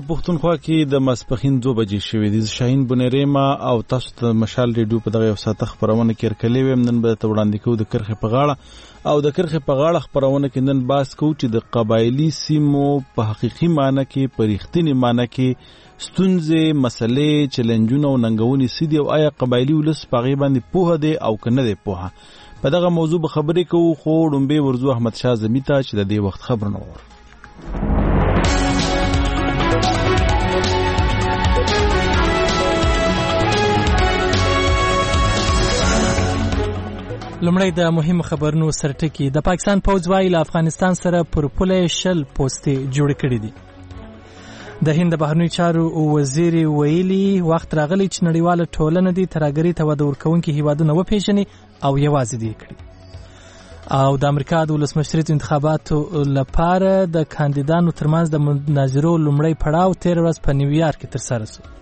پښتونخوا کې د ماسپښین 2 بجې شوې دي. شاهین بنيريما او تاسو ته مشال ریډیو په دغه یو ساعت خبرونه کې ورکلې ویم. نن به ته وړاندې کوو د کرخې په غاړه او د کرخې په غاړه خبرونه کې نن باس کوو چې د قبایلی سیمو په حقيقي معنی کې په رښتینی معنی کې ستونزې، مسلې، چیلنجونه او ننګونې سدي او آیا قبایلی ولس په غي باندې پوهه دي او کنه دي پوهه. په دغه موضوع به خبرې کوو. خو ډومبه ورزو احمد شاه زمیتا چې د دې وخت خبرونه ور لمړی د مهمو خبرونو سرټکی. د پاکستان پوځ وايي له افغانستان سره پر پوله 10 پوستې جوړ کړي دي. د هند بهرنیو چارو وزیر ویلي وخت راغلی چې نړیواله ټولنه دي ترهګرۍ ته وده ورکوونکي هیوادونه وپیژني او یوازې دي کړي. او د امریکا د ولسمشریت انتخاباتو لپاره د کاندیدانو ترمنځ د مناظرو لومړی پړاو 13 ورځ په نیویارک کې ترسره شو.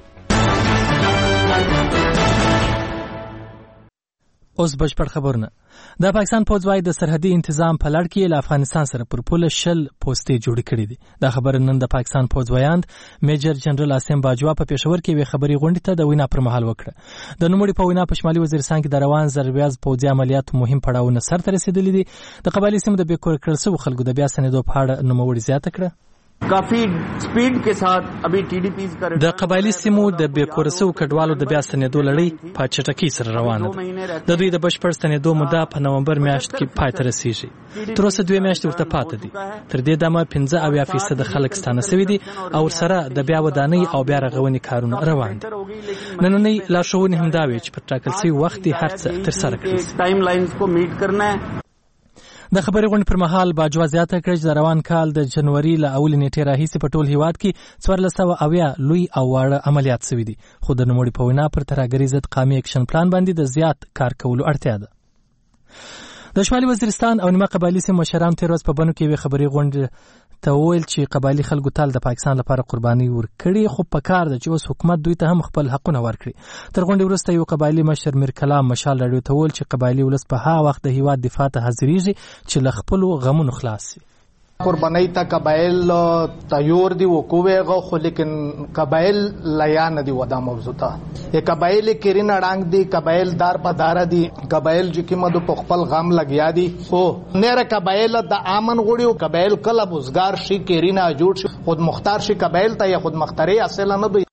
اوس بشپړ خبرونه. د پاکستان پوځ وايي د سرحدي تنظیم په لړ کې له افغانستان سره پر پوله 10 پوستې جوړ کړي دي. دا خبر نن د پاکستان پوځ وایاند میجر جنرال اسیم باجوا په پېښور کې وی خبري غونډې ته د وینا پر مهال وکړه. د نوموړي په وینا په شمالي وزیرستان کې د روان زربیاز پوځي عملیات مهم پړاوونه سرته رسیدلي دي. د قبایلی سیمو د بیکور کړل شو خلکو د بیا سندو په اړه نوموړي زیاته کړه. काफी स्पीड के साथ अभी टीडीपीज का د قبایلی سیمو د بیکورسو کډوالو د بیا ستنېدو لړۍ په چټکۍ سره روانه ده. د دوی د بشپړ ستنېدو موده په نومبر میاشت کې پای ته رسیږي. تر اوسه 2 میاشتې ورته پاتې دي. تر دې دمه 15% خلک ستانه شوي دي او سره د بیا ودانۍ او بیا رغونې کارونه روان دي. نننۍ لارښوونې همدا وي چې په ټاکل شوي وخت هر څه ترسره کړي. ټایم لاینز کو میټ کرنا ہے. د خبرې غونډې پر مهال باجوا زیاته کړه چې د روان کال د جنوري له اولې نیټې راهیسې په ټول هیواد کې 1400 لوی او واړه عملیات شوي دي. خو د نوموړي په وینا پر ترهګرۍ ضد قومي اکشن پلان باندې د زیات کار کولو اړتیا ده. د شمالي وزیرستان او نیمه قبایلی سیمو مشران 13 ورځې په بنو کې خبري غونډه ته ویل چې قبایلی خلکو تل د پاکستان لپاره قرباني ورکړي. خو په کار ده چې اوس حکومت دوی ته هم خپل حقونه ورکړي. تر غونډې وروسته یو قبایلی مشر میر کلام مشال راډیو ته ویل چې قبایلی ولس په هغه وخت د هیواد دفاع ته حاضرېږي چې له خپلو غمونو خلاص شي. قربانی تا قبایل تیور دی وکوویغه خو لیکن قبایل لیان دی ودا موضوع تا یہ قبایل کیرین اڑانگ دی قبایل دار په دار دی قبایل چې کیمه د خپل غم لګیا دی. خو نره قبایل د امن غوړي او قبایل کله بوزګار شي کیرین جوړ شي خود مختار شي قبایل ته یا خود مختاری اصل نه دی.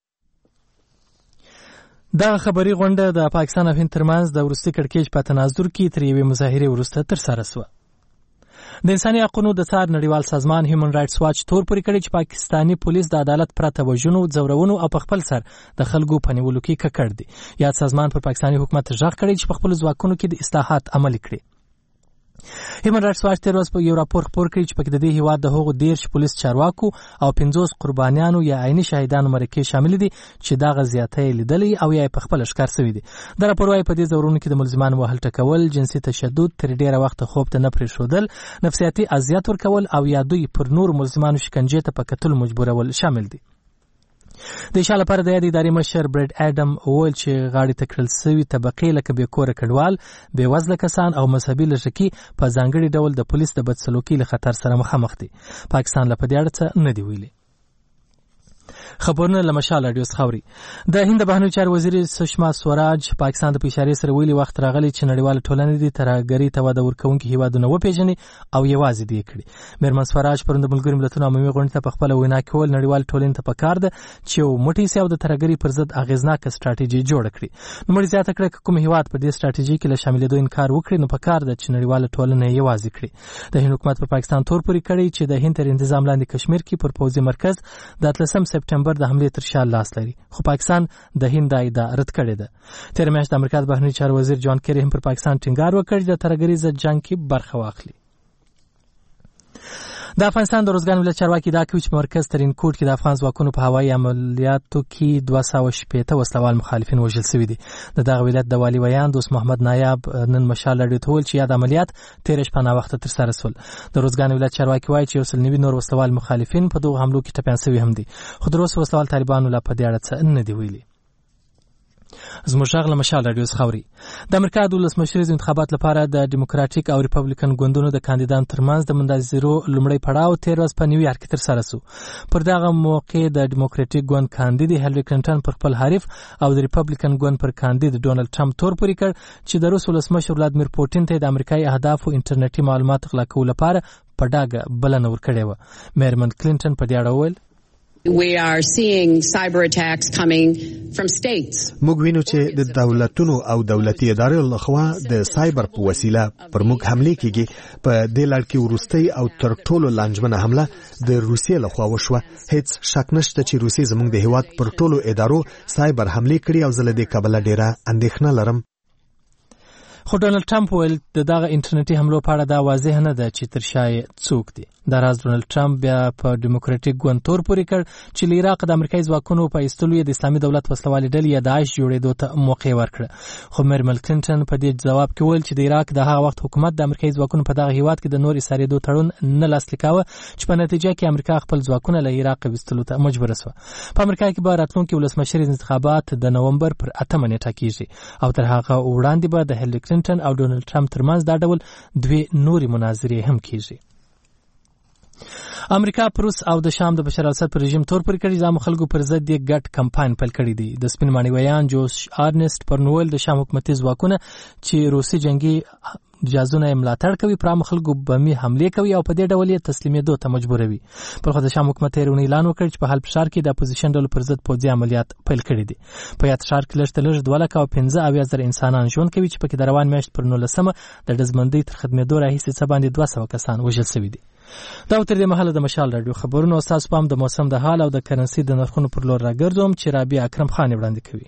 دا خبري غونډه د پاکستان او هند ترمنځ د ورستي کړکېچ په تناظر کې تر یوې مظاهرې وروسته ترسره شوه. د انساني حقوقو د څار نړیوال سازمان هیومن رائټس واچ تور پورې کړی چې پاکستاني پولیس د عدالت پرته وژنو، ځورونو او په خپل سر د خلکو په نیولو کې ککړ دي. یاد سازمان پر پاکستاني حکومت ژغ کړی چې په خپل ځواکونو کې د اصلاحات عملي کړي. هیومن رائټس واچ تر اوسه یو راپور خپور کړی چې پکې د دې هیواد د هغو 10 پولیس چارواکو او 50 قربانیانو یا عیني شهیدانو مرکې شامل دي چې دا غزياتې لیدلې او یا په خپل ښکار شوی دي. دا راپور وايي په دې ځورونو کې د ملزمانو وهل ټکول، جنسي تشدد، تر ډیره وخت خوب ته نه پرېښودل، نفسیاتي اذیت ورکول او یا دوی پر نور ملزمانو شکنجې ته په کتل مجبورول شامل دي. د اشاره لپاره د یادې ادارې مشر برډ اډم وویل چې غاړې ته کړل شوي طبقې لکه بېکوره کډوال، بېوزله کسان او مذهبي لږکي په ځانګړي ډول د پولیس د بدسلوکۍ له خطر سره مخامخ دي. پاکستان له په دې اړه څه نه دي ویلي. خبرونه له مشال راډیو څخه اوري. د هند بهرنیو چارو وزیر سشما سوراج پاکستان د اشارې سره ویلي وخت راغلی چې نړیواله ټولنه دې ترهګرۍ ته وده ورکوونکي هیوادونه وپیژني او یوازې دې کړي. میرمن سوراج پرون د ملګرو ملتونو عمومي غونډې ته په خپله وینا کې ویل نړیواله ټولنې ته پکار ده چې یو موټی سي او د ترهګرۍ پر ضد اغېزناکه ستراتیژي جوړه کړي. نوموړي زیاته کړه که کوم هیواد په دې ستراتیژي کې له شاملېدو انکار وکړي نو پکار ده چې نړیواله ټولنه یې یوازې کړي. د هند حکومت پر پاکستان تور پورې کړی چې د هند تر انتظام لاندې کشمیر کې پر پوځي مرکز د 13 سپټمبر د حملې تر شا لاس لري. خو پاکستان د هند دا رد کړی ده. تیر میاشت د امریکا د بهرنیو چارو وزیر جان کیری هم پر پاکستان ټینګار وکړ چې د ترهګرۍ ضد جنګ کې برخه واخلي. د افغانستان د روزګان ولایت چارواکي دا کوي چې په مرکز ترین کوټ کې د افغان ځواکونو په هوایي عملیاتو کې 260 وسلوال مخالفین وژل شوي دي. د دغه ولایت د والي ویان دوست محمد نایاب نن مشال راډیو ته ویل چې یاد عملیات 13 شپه ناوخته ترسره شول. د روزګان ولایت چارواکي وایي چې 190 نور وسلوال مخالفین په دغو حملو کې ټپیان شوي هم دي. خو تر اوسه وسلوال طالبانو لا په دې اړه څه نه دي ویلي. زموږ غږ له مشال رادیو څخه اوري. د امریکا د ولسمشریزو انتخابات لپاره د ډیموکراټیک او ریپبلیکن ګوندونو د کاندیدانو ترمنځ د مناظرو لومړی پړاو 13 ورځې په نیویارک کې ترسره شو. پر دغه موقع د ډیموکراټیک ګوند کاندید هیلری کلینټن پر خپل حریف او د ریپبلیکن ګوند پر کاندید ډونالد ټرمپ تور پورې کړ چې د روس ولسمشر ولادیمیر پوټین ته د امریکایي اهدافو انټرنیټي معلومات غلا کولو لپاره په ډاګه بلنه ورکړې وه. میرمن کلینټن په دې اړه وویل We are seeing cyber attacks coming from states. موږ وینو چې د دولتونو او دولتي ادارو لخوا د سایبر په وسیله پر موږ حمله کیږي. په دې لړ کې ورستۍ او تر ټولو لنجمنه حمله د روسیې لخوا وشوه. هیڅ شک نشته چې روسیې زموږ د هیواد پر ټولو ادارو سایبر حمله کړې او زه له دې کبله ډیره اندېښنه لرم. خو ډونالد ټرمپ ویل دغه انټرنیټي حملو په اړه دا واضح نه ده چې تر شا یې څوک دي. دا راز ډونالد ټرمپ بیا په ډیموکراټیک ګوند تور پورې کړ چې له عراق د امریکایي ځواکونو په ایستلو یې د اسلامي دولت وسلوالې ډلې یا داعش جوړېدو ته موقع ورکړه. خو میرمن کلینټن په دې جواب کې ویل چې د عراق د هغه وخت حکومت د امریکایي ځواکونو په دغه هیواد کې د نور ایسارېدو تړون نه لاسلیک کاوه چې په نتیجه کې امریکا خپل ځواکونه له عراق ویستلو ته مجبور شوه. په امریکا کې به راتلونکي ولسمشر انتخابات د نومبر پر 8 نیټه کیږي او تر هغه وړاندې به د هیلری کلینټن او ډونالد ټرمپ ترمنځ دا ډول دوه نوري مناظرې هم کیږي. امریکا پروس او د شام د بشار الاسد پر رژیم تور پورې کړي ځام خلکو پر ضد یې ګډ کمپاین پیل کړی دی. د سپین ماڼۍ ویان جوش آرنست پرنوول د شام حکومتي ځواکونه چې روسي جنگي جازونه ملاتړ کوي پر خلکو بمي حمله کوي او په دې ډول یې تسلیمېدو ته مجبوروي. پر خو د شام حکومت یې اعلان وکړ چې په حال فشار کې د اپوزیشن ډلو پر ضد پوځي عملیات پیل کړي دي. په یاد شهر کې لږ تر لږه 215,000 انسانان ژوند کوي چې پکې د روان میاشت پر 19 د دزمندۍ تر خدمتدو راهیسې څه باندې 200 کسان وژل شوي دي. دا تر دې مهاله د مشال رادیو خبرونو استاد پام د موسم د حال او د کرنسي د نرخونو پر لور راګرځوم چې رابعه اکرم خان وړاندې کوي.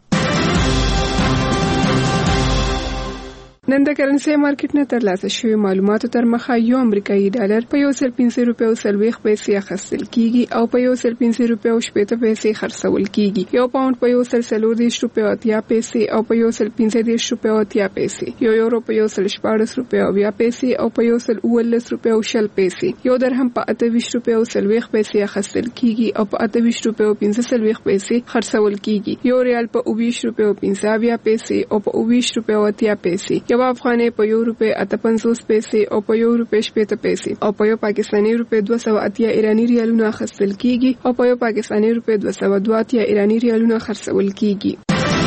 نن د کرنسي مارکیټ نه ترلاسه شوی معلوماتو تر مخه یو امریکایي ډالر په 1.5 روپیو 40 پیسې اخیستل کیږي او په 1.5 روپیو 70 پیسې خرڅول کیږي. یو پاوند په 1.40 روپیو 80 پیسې او په 1.15 روپیو 80 پیسې. یو یورو په 1.14 روپیو 20 پیسې او په 1.19 روپیو 60 پیسې. یو درهم په 28 روپیو 40 پیسې اخیستل کیږي او په 28 روپیو 15 پیسې خرڅول کیږي. یو ریال په 20 روپیو 15 پیسې او په 20 روپیو 80 پیسې. یو افغانۍ په 1 روپۍ 58 پیسې او په 1 روپۍ 70 پیسې او په یو پاکستاني روپۍ 280 ایرانی ریالونه اخیستل کیږي او په یو پاکستاني روپۍ 282 ایرانی ریالونه خرڅول کیږي.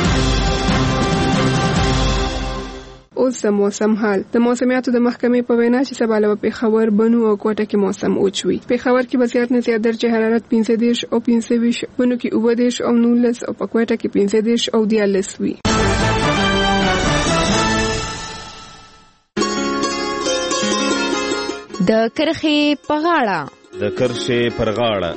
اوس د موسم حال. د موسمیاتو د محکمې په وینا چې سبا له پېښور بنو او کوټه کې موسم اوچوي. پېښور کې به زیات نه زیات درجه حرارت 15 او 25 بنو کې 19 او 19 او په کوټه کې 15 او 14 وي. د کرخې په غاړه. د کرښې پر غاړه.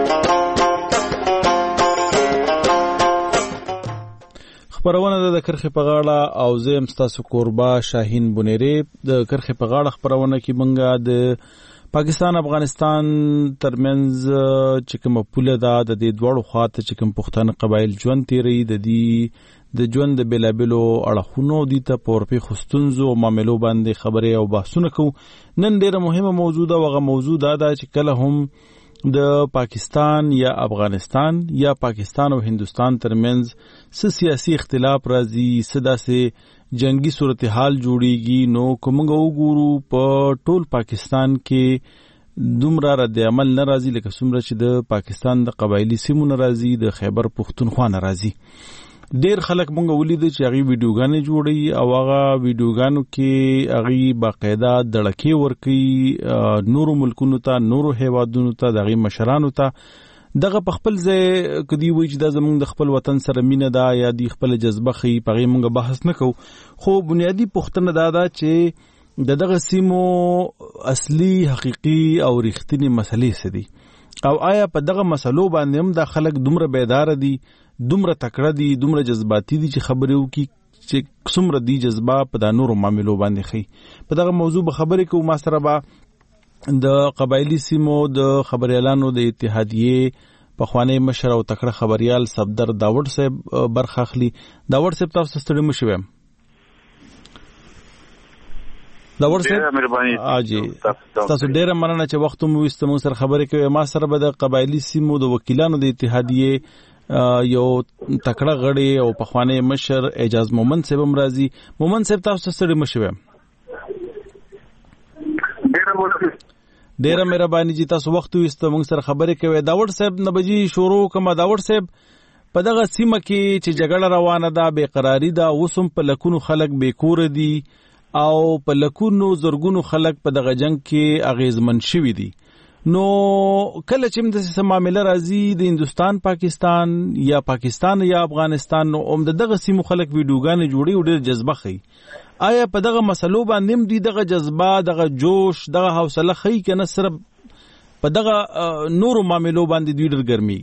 خبرونه د کرخې په غاړه او زم ستاسو قربا شاهین بنيري. د کرخې په غاړه خبرونه کې منګه د پاکستان افغانستان ترمنځ چې کوم پوله ده د دې دوړو خواته چې کوم پښتون قبایل ژوند تیری د ژوند د بلابلو اړخونو دي ته پورپی خستونزو او معاملو باندې خبرې او بحثونه کوو. نن ډیره مهمه موضوع ده. وغه موضوع ده چې کله هم د پاکستان یا افغانستان یا پاکستان او هندستان ترمنځ سیاسي اختلاف راځي سداسه جنگي صورتحال جوړیږي نو کومګه وګورو په ټول پاکستان کې دومره رد عمل ناراضي لکه څومره چې د پاکستان د قبایلی سیمو ناراضي د خیبر پختونخوا ناراضي. ډیر خلک مونږ ولید چې هغه ویډیوګانې جوړي او هغه ویډیوګانو کې هغه باقاعده دړکې ورکي نورو ملکونو ته نورو هیوادونو ته دغه مشرانو ته دغه په خپل ځای کدی وای چې د زمونږ د خپل وطن سره مینه ده یا د خپل جذبه خي پغې مونږ بحث نکو. خو بنیادی پوښتنه ده چې دغه سیمو اصلي حقيقي او رښتینی مسلې څه دي او آیا په دغه مسلو باندې هم د خلک دومره بیدار دي دومره تکړه دي دومره جذباتي دي چې خبرې وکي چې څومره دي جذبه په د نورو معاملو باندې خي. په دغه موضوع به خبرې کوو. ما سره به د قبایلی سیمو د خبريالانو د اتحادیې پخوانی مشر او تکړه خبريال صفدر داوود صاحب برخه اخلي. داوود صاحب تاسو ستړي مشوم. داوود صاحب مهرباني اجي تاسو ډیره مننه چې وخت مو وستمو سره خبرې کوي. ما سره به د قبایلی سیمو د وکیلانو د اتحادیې یو تکړه غړي او پخوانی مشر اعجاز مومند صاحب هم راځي. مومند صاحب تاسو سره مشوي ډیره مهرباني جی تاسو وخت وست موږ سره خبرې کوي. داوود صاحب نبجی شروع کوم. داوود صاحب په دغه سیمه کې چې جګړه روانه ده بے قراری ده وسم په لکونو خلک بے کور دي او په لکونو زرګونو خلک په دغه جنگ کې اغیزمن شوي دي. نو کله چې د معاملې راځي د هندستان پاکستان یا پاکستان یا افغانستان نو دغه سیمو خلک ویډیوګانې جوړي او ډېر جذبه خي. آیا په دغه مسلو باندې دي دغه جذبه دغه جوش دغه حوصله خي کنه صرف په دغه نورو معاملو باندې دوی ډېر ګرمي؟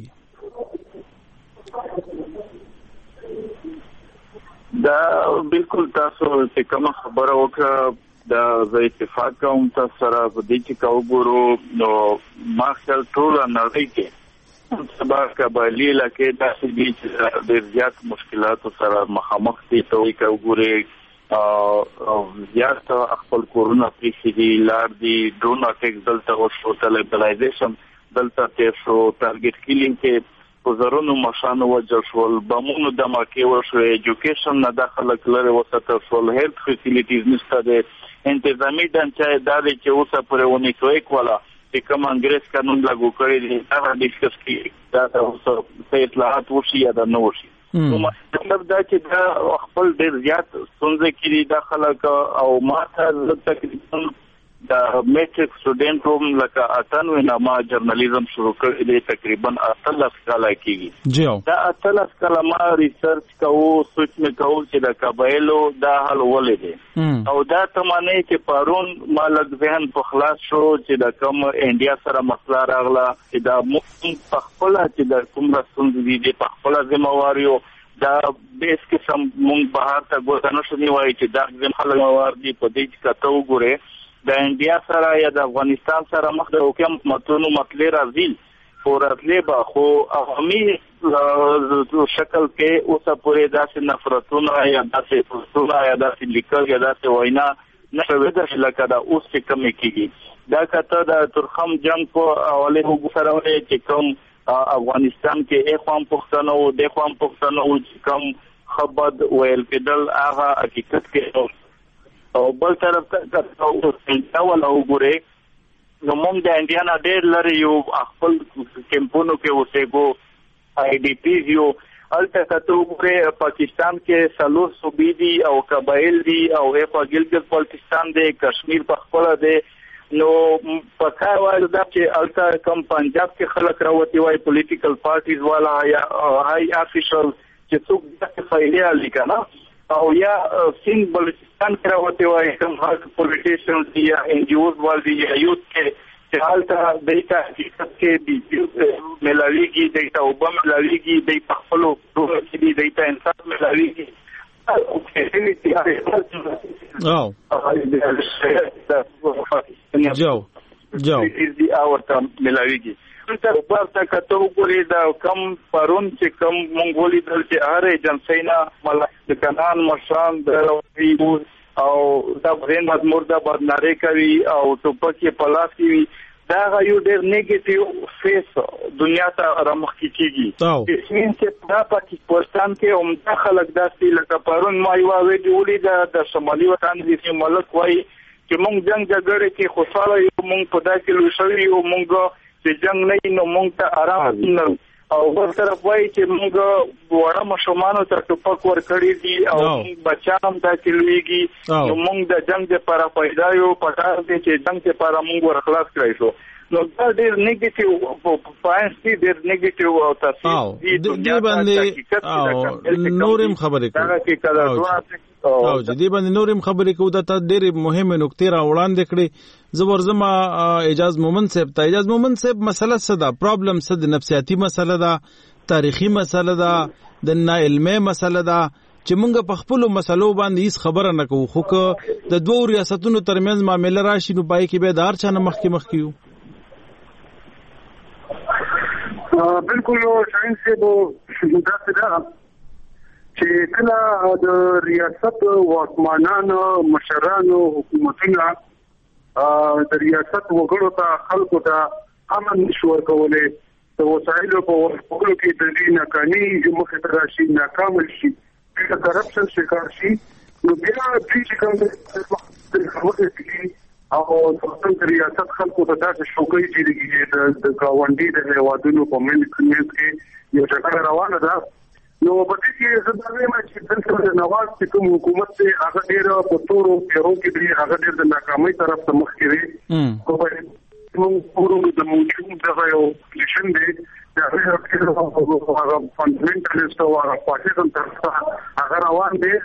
دا بالکل تاسو چې کوم خبره وکړه دا زه اتفاق کوم تاسو سره په دې چې وګورو نو ما خپل ټول نړۍ کې سبا قبایلی علاقې داسې دي چې ډېر زیات مشکلاتو سره مخامخ دي. ته وګورئ زیات خپل کورونه پریښي دي لار دي ډرون اټیک دلته وشو طالبانایزیشن دلته تیر شو ټارګټ کیلینګ کې وزارونو مشانو وجل شول بمونو دماکې وشو ایجوکیشن نه داخله کړل وسته شول هیلث فیسیلیټیز نشته ده انتظامی ډانچه ادارې چې اوسه پرې ونی کوي کولا چې کوم انګریز قانون لاګو کړی دی دا ډیسکس کی دا اوسه په اطلاعات وشي یا دا نه وشي. نو مطلب دا چې دا خپل ډیر زیات څنګه کړي داخله او ماته تقریبا دا میټریک سټوډنټ روم لکه 98 نامه جرنالیزم شروع کړی دی تقریبا 18 کال کېږي. دا 18 کال ما ریسرچ کوو سوچ مې کوو چې د قبایلو دا حل ولې دی او دا تمانه چې پرون ما لږ ذهن په خلاص شو چې د کوم انډیا سره مسله راغله چې دا په خپل چې د کوم رسوند دي په خپل ذمہواریو دا بیس کې سم مونږ بهر ته ګوتنه شنی وای چې دا ذمہوار دي په دې کې کته وګوره د انډیا سره یا د افغانستان سره مخ د حکومت متونو مطلب راځي فوراتلی به خو عوامي شکل کې اوسه پورې داسې نفرتونه یا داسې پوسټونه یا داسې لیکل یا داسې وینا نشوي د لکه دا اوس چې کم کېږي. دا کته د ترخم جنگ په حواله وګورئ چې کوم افغانستان کې اخوان پښتنو او د اخوان پښتنو چې کوم خبر ویل کېدل هغه حقیقت کې او بل طرف ته ولا وګورئ نو موږ د انډیا ډېر لري یو خپل کمپونو کې اوسېګو آی ډی پی یو الته کته وګورئ پاکستان کې سلور صوبې دي او قبایل دي او په ګلګت بلتستان دی کشمیر په خپل دی نو پکار وایي دا چې الته کم پنجاب کې خلک راوتی وای پولیټیکل پارټیز والا یا هاي افیشل چې څوک د فایلیا لیکنه او یا سین بلوچستان کې راوتی وای کوم هر پولیټیشن یا ان جی اوز والي یا یوت کې چې حالته دیتا حقیقت کې دی ملاویږي دیتا وبم ملاویږي دی په خپل ټول کې دیتا انصاف ملاویږي جو اورته ملاویږي تر ورته کته وګورئ دا کم پرون چې کم مونږولي دل چې هر ایجنسینا ملک کنان مشان د او دا برین مزمور دا بدناری کوي او ټوپک پلاس کوي دا یو ډېر نیگیټیو فیس دنیا ته رامخ کیږي چې په پاکستان کې هم خلک داسې لکه پرون ما یو ویډیو لیدا د شمالي وطن د ملک وای چې مونږ جنگ جګړه کې خوشاله یو مونږ په داسې لوشوي یو مونږ چې جنگ نه نو مونږ ته آرام او بل طرف وای چې مونږ وړه مشمانو ته ټوپک ورکړی دي او بچام دا کلويږي نو مونږ د جنگ لپاره پیدا یو پټار دي چې جنگ لپاره مونږ ورخلاص کړی شو نو دا ډېر نیگیټیو پوینټس دي ډېر نیگیټیو او تاسو دې باندې نورم خبرې کوي او دې باندې نورم خبرې کوي دا ډېر مهمه نکته را وړاندې کړې زبرزما اعجاز مومند صاحب ته اعجاز مومند صاحب مسله څه ده پرابلم څه ده نفسیاتي مسله ده تاریخي مسله ده د ناعلمه مسله ده چې موږ په خپل مسلو باندې هیڅ خبره نه کوو خو که د دوه ریاستونو ترمنځ معاملې راشي نو پای کې به دار چانه مخکیو بالکل شاین سے وہ دا څنګه چې کله د ریاست واکمنان مشران حکومتونه د ریاست وګړو ته خلکو ته امن مشور کولې د وسایلو په ورکولو کې د دې ناکامي مخې ته راشي، ناکام شي، د کرپشن شکار شي، نو بیا دې چې کوم او د ریاست خلکو ته داسې شوکۍ چې د ګاونډي د هیوادونو په منځ کې یو جګړه روانه ده. نو په دې کې زه دا وایم چې دلته د نواز چې کوم حکومت دی هغه ډېر په تورو پیرو کې دی، هغه ډېر د ناکامۍ طرف ته مخ کې دی. موږ د موجود دغه یو پوزیشن دی د هغه فاندامنټالیست او هغه پاکستان طرف ته هغه روان دی.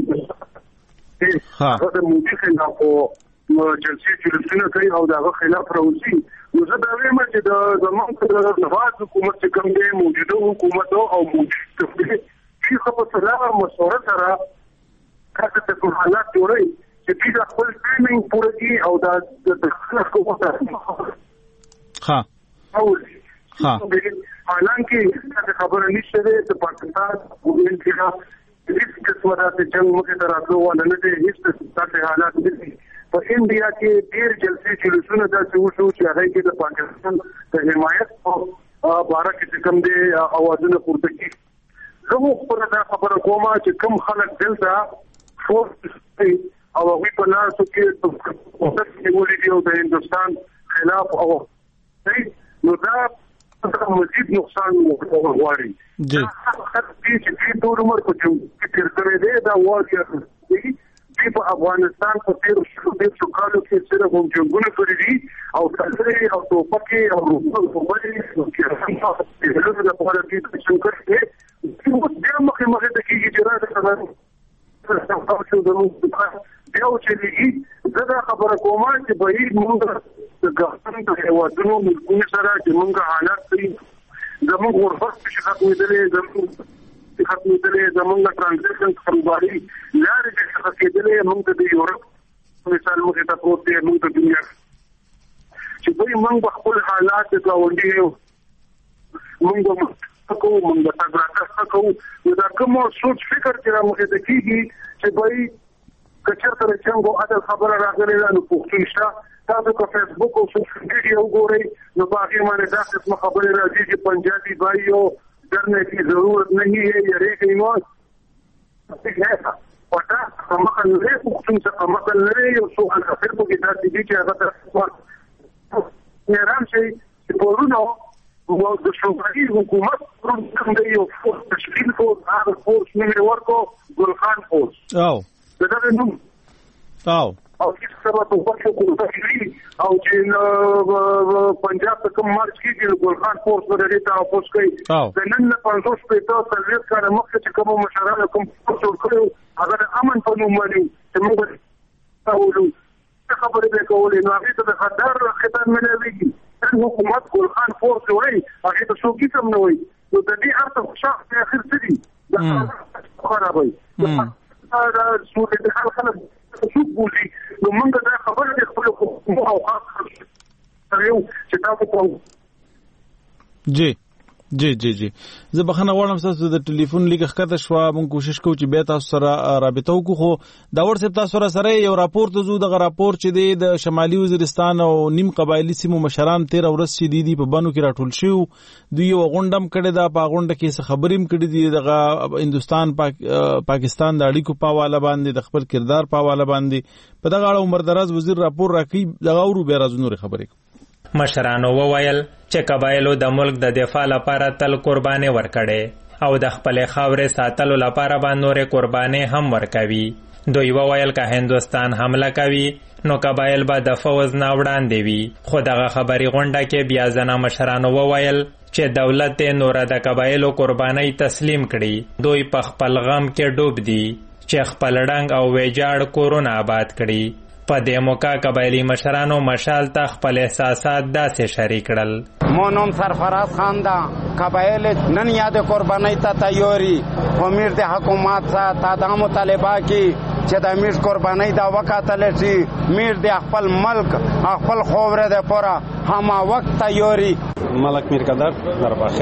هغه د موجود خلاف جلسې جلسونه کوي او دغه خلاف راوځي. نو زه دا وایم چې د زمونږ د نواز حکومت چې کوم دی موجوده حکومت او موجود تفریح چې په سلام مشوره سره کاته ته حالات جوړي چې د خپل ټایمینګ پوره کی او د حکومت ها حالانکه خبره نشته ده د پاکستان ګورنمنت کې هیڅ قسمه د جنگ مخې ته راتلو ونه دي، هیڅ څه حالات دي. په انډیا کې ډېر جلسې جلسونه داسې وشو چې هغه کې د پاکستان د حمایت په باره کې کوم دي اوازونه پورته کړي. زه خپل دا خبره کوم چې کوم خلک دلته فورس او هغوی په لاسو کې ولې دی او د هندوستان خلاف او نو دا مزید نقصان غواړي. چې دې ټول عمر په کې تیر کړی دی دا واقعي په افغانستان په تیر شو کالو کې صرف هم جنګونه کړي دي او کلري او توپکې او روبلي کې راځي د پوره کې څنګه کوي چې بیا مخه د کېږي چې راځي بیا چې دیږي زه خبره کوم چې به موږ د ګاونډ د هیوادونو ملکونو سره چې موږ حالات کوي زموږ غربت چې ختمېدلې زموږ ترانزیشن کاروباري لارې چې ختمېدلې موږ د یورپ مثال موږ ته پروت دی موږ د دنیا چې موږ خپل حالات د ګاونډي موږ موږ تاګراکو دا کوم سوچ فکر چې موږ د کیږي چې کچر تر څنګه اته خبره راغلې ده نو پوښتنه تاسو په فیسبوک او سوشل میډیا وګورئ نو باقي باندې دا څه خبره راځي چې پنجابي بھائیو ڈرنے کی ضرورت نہیں ہے یہ ریک ایمان ہے پتا مقل لري پوښتنه مقل لري یو څو ان فیسبوک کې تاسو دې چې هغه نرام شي چې ورونو او د شوروي حکومت کوم دی یو تشکیل کو هغه فورس نه ورکو ګلخان فورس دا نو او چې سبا ته وښه کوي او چې پنجاب ته کوم مارچ کېږي ګلخان فورس ورته تاسو کوي د نن نه 500 پیټو سرویس کار مخکې چې کوم مشرانو کوم څه کړو هغه امن په نوم باندې چې موږ تاسو خبرې وکولې نو هغه ته د خطر خطر ملويږي حکومت ګلخان فورس وایي هغه ته څوک هم نه وایي نو د دې ارته شخص په اخر څه دي دا خرابوي دا څو د خلک څوک بولي نو موږ دا خبره د خپل حکومت او خاص چې تاسو کوم جی زه بخنه غواړم تاسو د ټلیفون لیک ښکته شو مونږ کوشش کوو چې به تاسو سره رابطه وکړو خو دا ورسې تاسو سره یو راپور ته زو د راپور چې د شمالي وزیرستان او نیم قبایلی سیمو مشران 13 ورځ چې دي په بانو کې راټول شو دوی یو غونډم کړي دا په غونډه کې څه خبرېم کړي دي د هندستان پاکستان د اړیکو په حواله باندې د خپل کردار په حواله باندې په دغه اړه عمر دراز وزیر راپور راکړي دغه ورو به راځو خبرې مشرانو وویل چې قبایلو د ملک د دفاع لپاره تل قرباني ورکړي او د خپل خاورې ساتلو لپاره باندې نور قرباني هم ورکوي. دوی وویل که هندوستان حمله کوي نو قبایل به د فوز نه وړاندې وي. خو دغه خبري غونډه کې بیا ځنه مشرانو وویل چې دولت نور د قبایلو قرباني تسلیم کړي. دوی په خپل غم کې ډوب دي چې خپل رنګ او ویجاړ کورونه آباد کړي. په دې موقع قبایلی مشرانو مشال ته خپل احساسات داسې شریک کړل. مونوم سرفراز خان دا قبایل نن یاد قربانی ته تیاری امیر د حکومت سره تادامو طالبا کی چې د امیر قربانی دا وکاتل شي میر د خپل ملک خپل خوره د پورا هم وخت تیاری ملک میر قدر در بخیر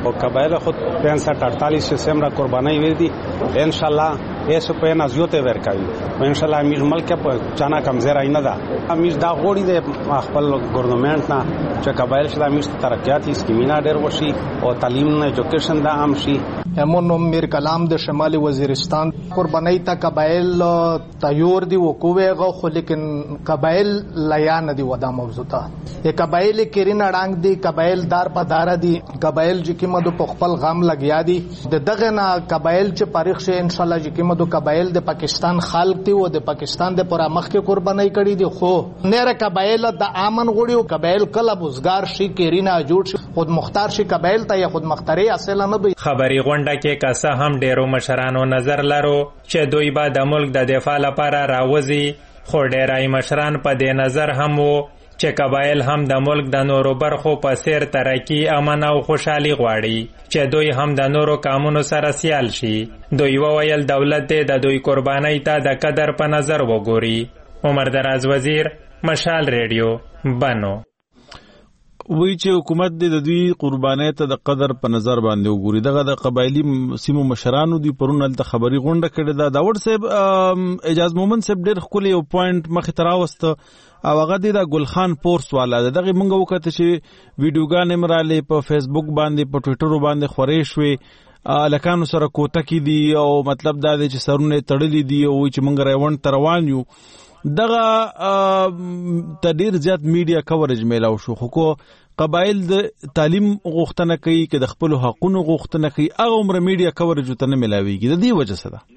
و قبایل خود 65-48 سمره قربانی ویدی ان شاء الله ایسو په نازیوته ورکوي و ان شاء الله میز ملک په چانا کمزورای نه ده میز دا غوړي د خپل ګورنمنت نه چې قبایل شته میز ترقیاتی سکیمینا ډیر وشي او تعلیم نه ایجوکیشن دا عام شي. همون میر کلام د شمالي وزیرستان قربانی ته قبایل تیار دی وکويغه خو لیکن قبایل لیا نه دی ودا موضوع ته ای قبایل کیرین اړنګ دی قبایل دار په دار دی قبایل چې کیمه د خپل غم لګیا دی د دغه نه قبایل چې پاریخ شه ان شاء الله چې کیمه د قبایل د پاکستان خلق دی او د پاکستان د پورا مخ کې قربانی کړي دی خو نه قبایل د امن غوړي او قبایل کله بوزګار شي کیرینا جوړ شي خود مختار شي قبایل ته خود مختاری اصل نه دی. خبري غونډه کې کاسه هم ډیرو مشرانو نظر لرو چې دوی به د ملک د دفاع لپاره راوځي خو ډیرای مشران په دې نظر هم وو چې قبایل هم د ملک د نورو برخو په سیر ترقی امن او خوشحالي غواړي چې دوی هم د نورو کامونو سره سیال شي. دوی وویل دولت د دوی قربانۍ ته د قدر په نظر وګوري. عمر دراز وزیر مشال ریډیو بنو وی چې حکومت د دوی قربانۍ ته د قدر په نظر باندې وګوري. دغه د قبایلی سیمو مشرانو دی پرونه د خبري غونډه کړې ده. داور صاحب اجاز مومن صاحب ډېر خولي یو پوینټ مخې ته راوسته او هغه د ګلخان پورس والا دغه مونږ وکړه چې ویډیوګانې مرالې په فیسبوک باندې په ټویټر باندې خورې شوې لکانو سره کوته کې دي او مطلب دا دی چې سرونه تړلې دي او چې مونږ روان تر روان یو دغه تدیر زیات میډیا کوریج میلاو شو خو قبایل د تعلیم غوښتنه کوي چې د خپل حقونو غوښتنه کوي هغه عمر میډیا کوریج ته نه ملاويږي. د دې وجه څه ده؟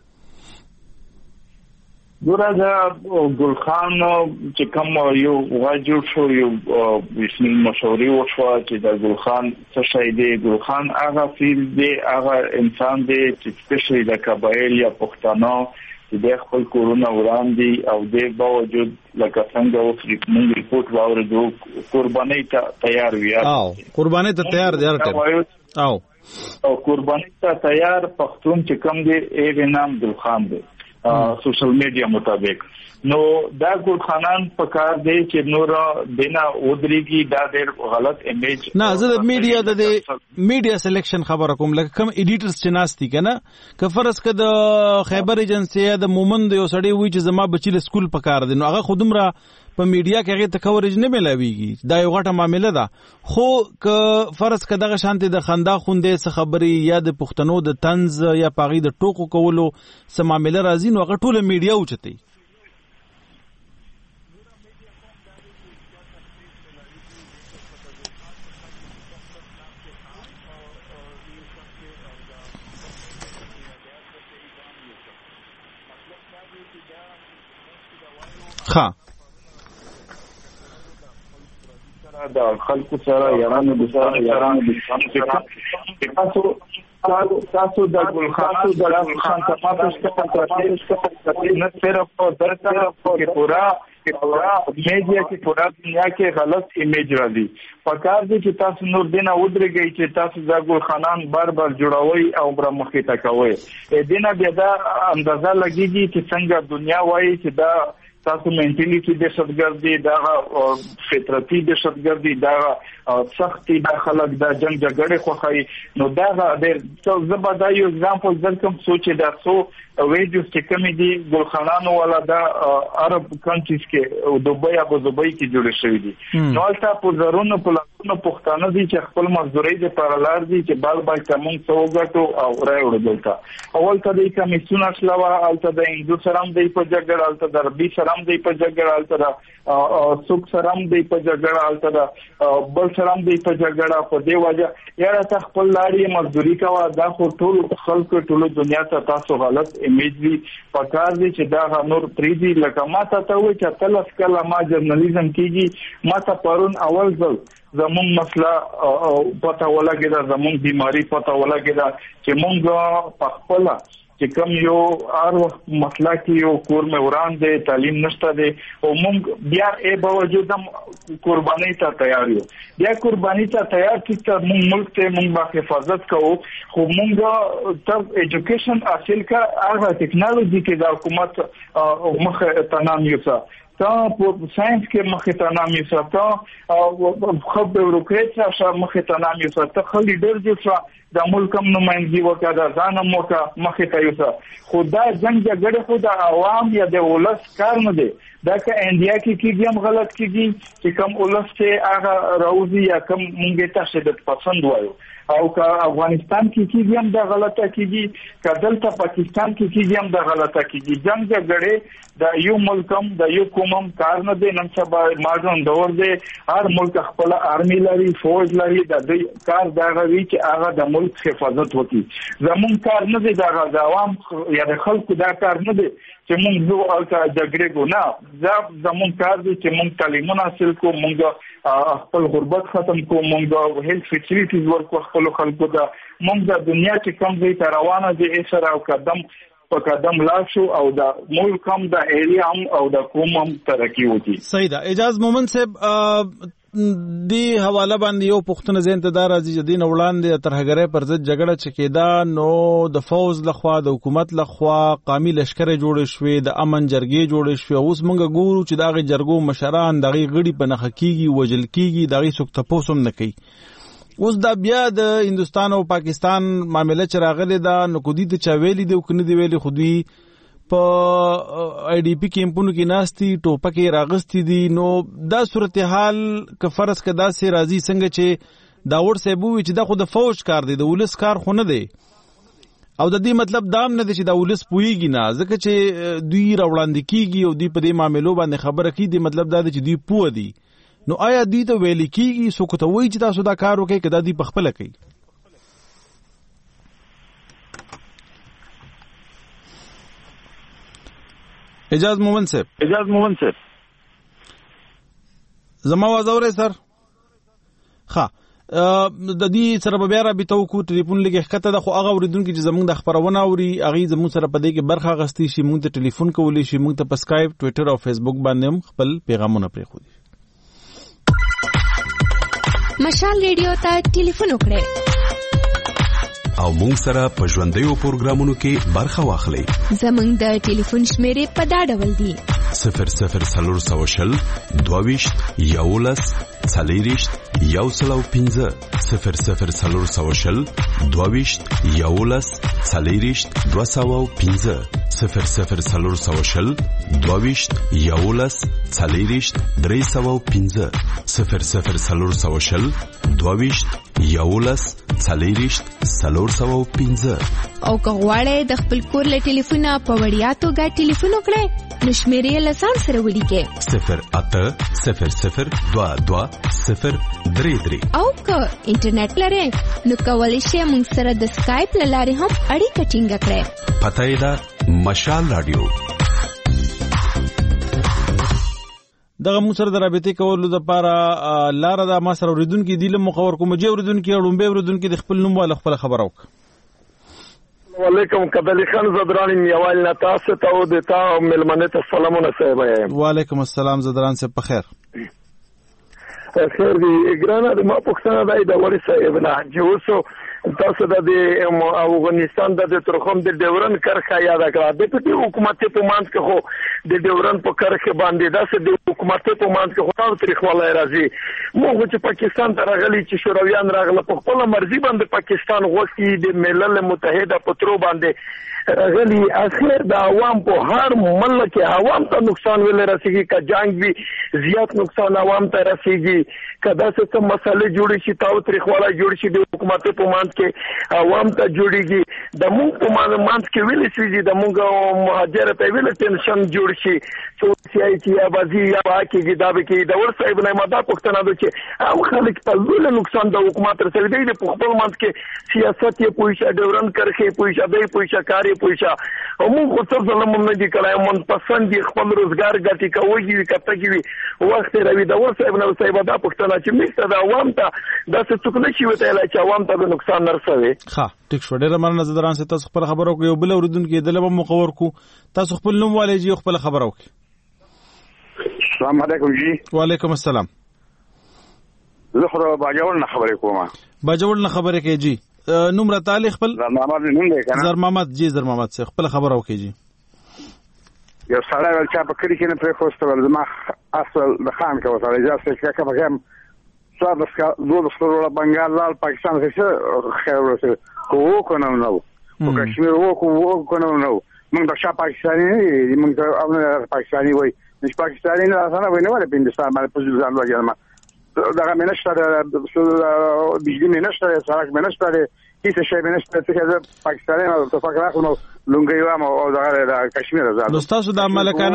ګورګه ګلخان چې کوم یو واجو شو یو وسنی مشورې وشو چې د ګلخان څه شي دی. ګلخان هغه فیل دی هغه انسان دی چې سپیشلی د قبایل یا پښتنو چې د خپل کورونه وړاندې او د باوجود لکه څنګه اوس موږ ریپورت واورېدو قربانۍ ته تیار وي او قربانۍ ته تیار دی او قربانۍ ته تیار پښتون چې کوم دی یې نام ګلخان دی سوشل میډیا مطابق. نو دا ګلخانان په کار دی چې نور دینا ودرېږي دا ډېر غلط امیج نه زه د میډیا د میډیا سلیکشن خبره کوم لکه کوم ایډیټرز چې ناستي کنه که فرض کړه د خیبر ایجنسی یا د مومند یو سړی وی چې زما بچی له سکول په کار دی نو هغه خودمره په میډیا کې هغه ته کوریج نه ملاويږي دا یو غټه معاملې ده. خو که فرض کړه دغه شانتي د خندا خوندې څه خبري یا د پښتنو د طنز یا پاغي د ټوکو کولو څه معاملې راځي نو هغه ټول میډیا اوچتي. ها دا خلکو سره یارانو د سره تاسو د ګلخان تاسو نه صرف کې پورا میډیا کې پورا دنیا کې غلط ایمیج راځي. پکار دي چې تاسو نور دینه ودرېږئ چې تاسو د ګلخانان بار جوړوي او بر مخې ته کوي دینه بیا دا اندازه لګیږي چې څنګه دنیا وایي چې دا تاسو منټیلیټي د شتګردي دا فطرتي د شتګردي دا سختي د خلک د جنگ جګړې خوخي نو دا د څو زبدا یو اگزامپل درکم سوچ دا سو ویډیوز چې کوم دي ګلخانانو ولا دا عرب کنټریز کې دوبۍ ابو ظبي کې جوړ شوی دي نو البته په زرونو په لاسونو پښتانه دي چې خپل مزدوري د پارلار دي چې بال بال کوم څو غټو او راوړل دلته اول ته د کمیسیون اسلوا البته د هندو سرام دی په جګړه البته د عربي سرام دی په جګړه البته سوق سرام دی په جګړه البته بل سرام دی په جګړه په دی وجه یاره ته خپل لاري مزدوري کوا دا خو ټول خلک ټول دنیا ته تاسو غلط امیج دی پکار دی چې دا نور پریزي لکه ما ته وې چې تلس کله ما جرنالیزم کیږي ما ته پرون اول ځل زمون مسله پته ولګی دا زمون بیماری پته ولګی دا چې مونږ په خپل چې کوم یو مسله کې یو کور مې وران دی تعلیم نشته دی او موږ بیا ای باوجود هم قرباني ته تیار یو بیا قرباني ته تیار چې موږ ملک ته موږ با حفاظت کوو خو موږ تر ایجوکیشن حاصل کا هغه ټیکنالوژي کې د حکومت مخه تنام یو تا په ساينس کې مخه تنام یو تا خو په روکېټ سره مخه تنام یو تا خو لیډر جو د ملکم نمائندګي وکړه د ځان موکا مخه ته یو خدا جنگ جګړه خو د عوام یا د ولس کار نه دی دا که انډیا کې کیږي هم غلط کیږي چې کوم ولس ته هغه راوځي یا کوم مونږ ته شدت پسند وایو او که افغانستان کې کیږي هم د غلطه کیږي که دلته پاکستان کې کیږي هم د غلطه کیږي جنگ جګړه د یو ملکم د یو قوم کار نه دی نن سبا ماډرن دور دی هر ملک خپل آرمي لري فوج لري د دې کار دا غوي چې هغه د ملک حفاظت وکړي زمون کار نه دی د عوام یا د خلکو دا کار نه دی چې موږ زو او جګړه کو نه زمون کار دی چې موږ تعلیمونه حاصل کو موږ خپل غربت ختم کو موږ هیلث فیسیلیټیز ورکو خپل خلکو دا موږ د دنیا کې کم ځای ته روانه دي اسره او قدم په قدم لا شو او د ملک هم د ایریا هم او د قوم هم ترقی وکړي. صحیح ده. اجازه مومن صاحب دی حواله باندې یو پښتون زین ته دار راځي جدي وړاندې ترهګرې پر ضد جګړه چکیدا نو د فوز لخوا د حکومت لخوا قومي لشکره جوړ شوې د امن جرګې جوړ شوې اوس موږ ګورو چې دغه جرګو مشران دغه غړي په نخ کیږي وجل کیږي دغه څوک تاسو هم نه کوي. اوس دا بیا د هندستان او پاکستان معاملې چې راغلي دا نو کو دي ته چويلي دی او کني دی ویلي خودي په آی ډی پی کیمپونو کې ناشتي ټوپکې راغستې دي نو دا صورتحال که فرض کدا سي راضي څنګه چې داور صاحب وی چې دا خو د فوج کار دی د ولس کار خو نه دی او د دې مطلب دام نه دی چې دا ولس پويږي نه ځکه چې دوی راوړاندې کیږي او دوی په دې معاملو باندې خبره کوي د مطلب دا دی چې دوی پوه دي نو آیا دوی ته ویل کیږي څوک ته وایي چې تاسو دا کار وکړئ کدا دوی په خپل کوي. اجازه مومن صاحب زما आवाज اورئ سر ها د دې سره به بیا رابطه وکړو ټلیفون لګي ښکته د خو هغه اوریدونکو چې زمونږ د خبرونه اوري هغه زموږ سره په دې کې برخه غستې شي مونږ ته ټلیفون کولی شي مونږ ته په سکایپ ټوئیټر او فیسبوک باندې هم خپل پیغامونه پرېښودي. مشال ریډیو ته ټلیفون وکړئ او مونږ سره په ژوندیو پروګرامونو کې برخه واخلئ. زمونږ د ټلیفون شمیرې په دا ډول دي 00 22 11 40 105 00 22 11 40 205 00 22 11 40 305 00 22 11 40 305 او که غواړئ د خپل کور له ټلیفونه په وړیا توګه ټلیفون وکړئ نو شمیرې له ځان سره ولیکئ 0800 22 033 او که انټرنیټ لرئ نو کولی شئ موږ سره د سکایپ له لارې هم اړیکه ټینګه کړئ. پته یې ده مشال رادیو. دغه مو سره د رابطې کولو لپاره لاره د ما سره اوریدونکو دی له مخور کوم چې اوریدونکو اړومبه اوریدونکو د خپل نوم ولا خپل خبر وک. وعلیکم کبلی خان زدران میوال نتاسه ته او د تا ملمنه ته سلامونه صاحب. وعلیکم السلام زدران صاحب په خیر. خیر دی ګرانه د ما پښتنه دای د وری صاحب نه جوسو تاسو د افغانستان د ترخم د ډیورن کرخه یاد کړه د پټي حکومت په مانس کې خو د ډیورن په کرخه باندې داسې د حکومت په مانس کې خو تاسو تاریخ ولای راځي موږ چې پاکستان ته راغلي چې شورویان راغله په خپل مرزي باندې پاکستان غوښتي د ملل متحده پترو باندې راغلي اخر د عوام په هر ملک عوام ته نقصان ویل رسیږي که جنگ وي زیات نقصان عوام ته رسیږي کدا څه مسئله جوړي شي تاسو تاریخ ولا جوړ شي د حکومت په مانس کې عوام ته جوړيږي د موږ په مانس کې ویل شي د موږ مهاجر په ویل ټینشن جوړ شي څو سیاسي ابازي یا باکي دا به کې د ور صاحب نه ماده پښتنه ده چې عام خلک په ویل نقصان د حکومت رسېږي د خپل مانس کې سیاست یې پوښه ډیورن کرخه پوښه دی پوښه کاری پوښا موږ خو څه ظلم نه دي کړای من پسند دي خپل روزګار ګټي کوي کته کی وخت روي دا وسه نو صاحب دا پښتنه چې مخته دا عوام ته د څه څوک نشي وته چې عوام ته نقصان نرسوي. ها ټیک شو ډېر مننه زدران څه تاسو خپل خبرو کوي بل اوردونکو دلته مقور کو تاسو خپل نوم والي جی خپل خبرو کوي. السلام علیکم جی. وعلیکم السلام. زه خو باجوړ نه خبرې کوم. باجوړ نه خبرې کوي جی. نوم را تعالی خپل زر محمد نوم دی کنه. زر محمد جی زر محمد څخه خپل خبرو کوي جی. یو سړی ول چې په کلی کې نه پرې خوستول زما اصل د خان کا وسره اجازه چې کا بګم صاحب دوه څلور بنگال لال پاکستان څخه خیر ورسره کوو کنه نو او کشمیر وو کنه نو موږ د شاه پاکستاني موږ د پاکستاني وای مش پاکستاني نه اسانه ویني ولا هندستان باندې په ځان لوجه ما دا منشتره بجلی منشتره سرک منشتره هیڅ شی منشتره چې پاکستاني او تفکر راخونو لونګي او دا کشمیر آزاد دوستاسو د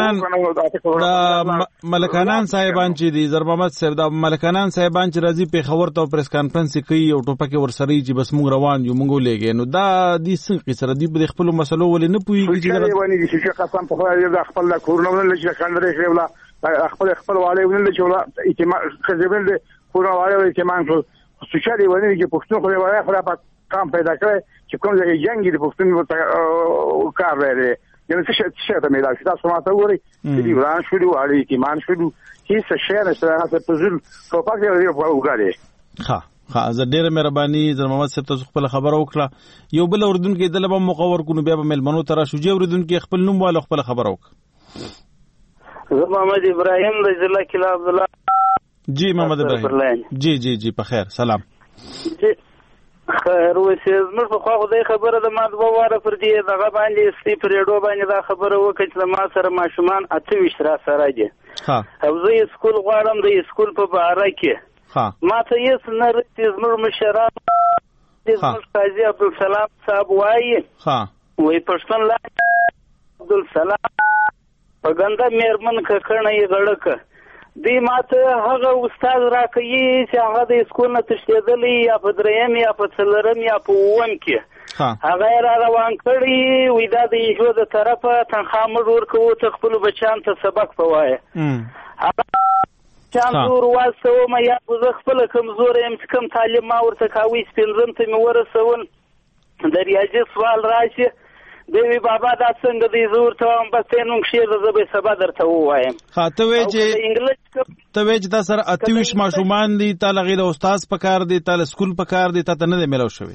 ملکانان صاحبان چې دي زر محمد صاحب د ملکانان صاحبان چې راځي په خبر ته پریس کانفرنس کوي او ټوپکه ورسري چې بس موږ روان یو موږ لګي نو دا د څنګه سره دی په خپل مسلو ولې نه پويږي چې دا ونی چې قسم په خو د خپل کورونه لږه کاندري خپل خپل والي ولې چې ولا اعتماد خزبل دي کورونه والي اعتماد سوچالي ونی چې پښتون خو وایي خراب کام پیدا کړي چې کوم ځای جنگي د پښتون کار لري یعنی څه ته مېلا چې تاسو ماته وګورئ چې وران شو دی علي اعتماد شو هیڅ شی نشته هغه په ځل ټوپک دی وګورئ. ها زه ډېر مهرباني زر محمد صاحب تاسو خپل خبر وکړه یو بل اوردونکو د لبا مقور کو نو بیا په ملمنو تر شو جوړ اوردونکو خپل نوم والا خپل خبر وکړه. زه محمد ابراهيم د ضلع کلا عبد الله جی محمد ابراهيم جی جی جی په خیر سلام جی خیر وسه زموږ په خو د خبره د ماده واره پر دې دغه باندې ستی پرېډو باندې دا خبره وکړه چې ما سره ماشومان 28 را سره دي ها او زه سکول غواړم د سکول په باره کې ها ما ته یې سنر زموږ مشران د زموږ قاضي عبدالسلام صاحب وایي ها وای پښتون لا عبدالسلام په ګنده مېرمن ککړنه یې غړکه دی ماته هغه استاد راکوي چې هغه د سکول نه تښتېدلی یا په دریم یا په څلورم یا په اووم کې هغه را روان کړي وي دا د یو د طرفه تنخوا موږ ورکوو ته خپلو بچیانو ته سبق په وایه هغه چان زور واستوم یا زه خپله کمزوره یم چې کوم تعلیم ما ورته کاوه پنځم ته مې ورسول د ریاضي سوال راشي دوی بابا دا څنګه دی زور ته هم بس نوم شیر زه به سبا درته وایم. ها ته وې چې دا سره 28 ماشومان دي تعالی غیر استاد پکار دي تعالی سکول پکار دي ته نه ملو شوی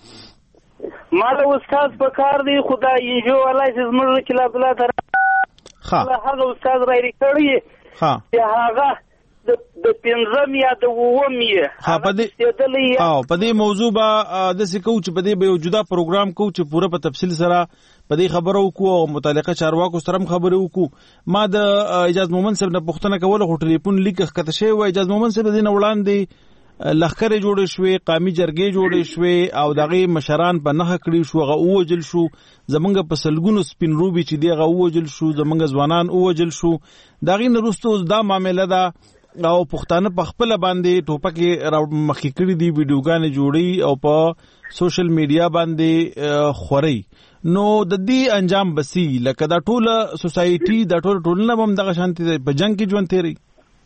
مال استاد پکار دي خدای یو الله چې زموږ کله بلا تر هغه استاد راځي کړی ها هغه د پنځم یا د اووم ها په دې موضوع به د سکو چې په دې به یو جدا پروګرام کو چې پوره په تفصیل سره په دې خبرو کو او متعلقه چارواکو سره خبرو کو ما د اجازه مومن صاحب نه پوښتنه کوله خو ټلیفون لیک کته شوی و اجازه مومن صاحب دین وړاندې لخر جوړ شوی قامي جرګې جوړ شوی او دغه مشران په نه کړی شو غو وجل شو زمونږ په سلګونو سپین روبي چې دی غو وجل شو زمونږ ځوانان او وجل شو دغه نرستو دا معاملې ده او پښتانه په خپل باندې ټوپکې مخې کړې دي ویډیوګانې جوړي او په سوشل میډیا باندې خوري نو د دې انجام بسی لکه دا ټوله سوسایټي دا ټولنه هم دغه شانتي په جنگ کې ژوند تیری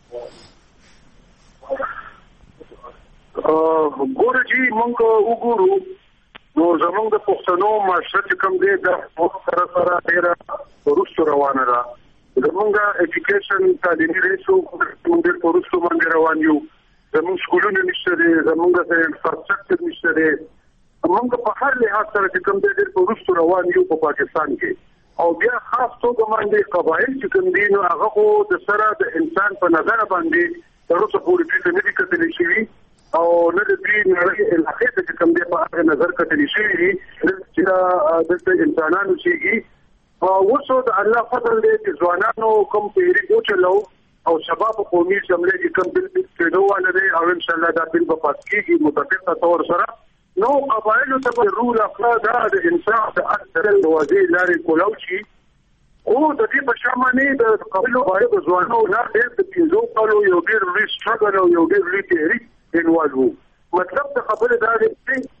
ګورجی مونږ وګورو نو زمونږ د پښتنو معاشره کوم دی د سره سره ډیره ورسره روانه ده زمونږ ایجوکیشن تعلیمي ریسو موږ په ورسره باندې روان یو زمونږ سکولونه نشته دي زمونږ انفراستراکچر نشته دي موږ په هر لحاظ سره کوم دی په ورسره روان یو په پاکستان کې او بیا خاص توګه باندې قبایل چې کوم دي نو هغه خو د سره د انسان په نظر باندې تر اوسه پورې د نه کتل شي او نه د دې نړۍ علاقې ته کوم دی په هغه نظر کتل شي چې د انسانانو شيږي وسو د الله فضل دې چې ځوانانو کوم پیری کوچلو او شباب قومي جملې کې کوم بل کېدو ولري او ان شاء الله دا بل په پاس کېږي متفق تور سره نو قبایل ته رول افراد د انسان د اثر د وزیر لاري کولوچی او د دې په شامنې د قبایل باندې ځوانانو نه د پینځو کالو یو ډېر ریسټرګل او یو ډېر ریټری انوالو مطلب د خبره دا دی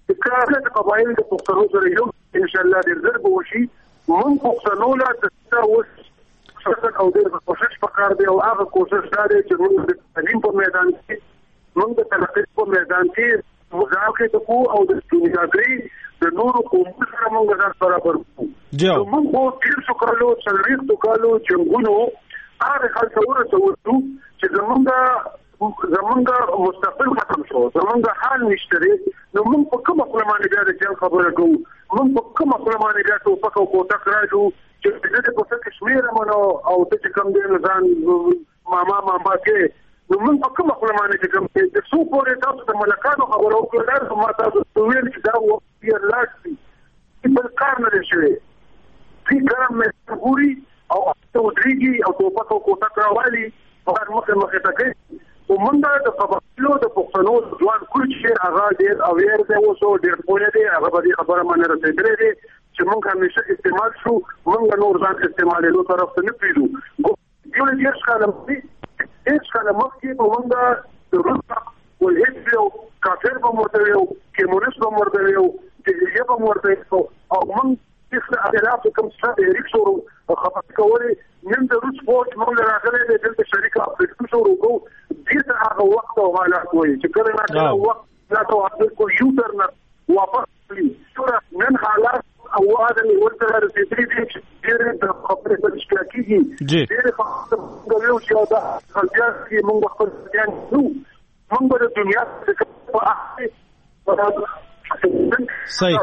کله د قبایل د پښتنو سره یو ان شاء الله ډېر ژر به وشي. موږ پښتنو لا د اوس او د کوشش پکار دی او هغه کوشش دی چې موږ د تعلیم په میدان کې موږ د تلقین په میدان کې مذاکره کو او د دنیاګری د نورو قومونو سره موږ ځان برابر کوو. موږ په تیر څو کالو څلوېښتو کالو جنګونو هغه خلک ورسوو چې زمونږ مستقبل ختم شو، زمونږ حال نشته دی. نو موږ په کومه خوله باندې بیا د جنګ خبره کوو؟ موږ په کومه خوله باندې بیا ټوپک او کوټک راځو چې زه د کوټک شمېرم او ته چې کوم دی نو ځان ماما کې. نو موږ په کومه خوله باندې چې کوم دی د څو پورې تاسو د ملکانو خبره وکړه ما تاسو ویل چې دا وخت یې لاړ بل کار نه دی شوی. دې ګرم مې ګوري او ودرېږي او ټوپک او کوټک راوالي مخه ته کوي. ومنډه د قبایلو د پښتنو ځوان کوم چې هغه ډېر اویر دی اوسو ډېر پوهه دی هغه به خبره باندې رسېدلې دي چې موږ همیشه استعمال شو، موږ نور ځان استعمالولو طرف ته نه پیډو. یو ډېر ښکاله مخکې په موږ د روسا ولهد یو کافر به مرته یو کمونیست به مرته یو جزیه به مرته یو او موږ چې اختلاف کوم څه ریک شو خبرې کولې نن د روس فوج موږ راغلي دي دلته شریک افریقا شو ورغو دې هغه وخت او حالات وایي چې کله نه وخت لا تو کو یوټر نه واپس کړي نن حالات او هغه ورته رسېدلي دي چې ډېر د خبرې په اشتراک کېږي ډېر خبرې یو چې دا خلک چې موږ خپل ځان نو موږ د دنیا په اړه صحیح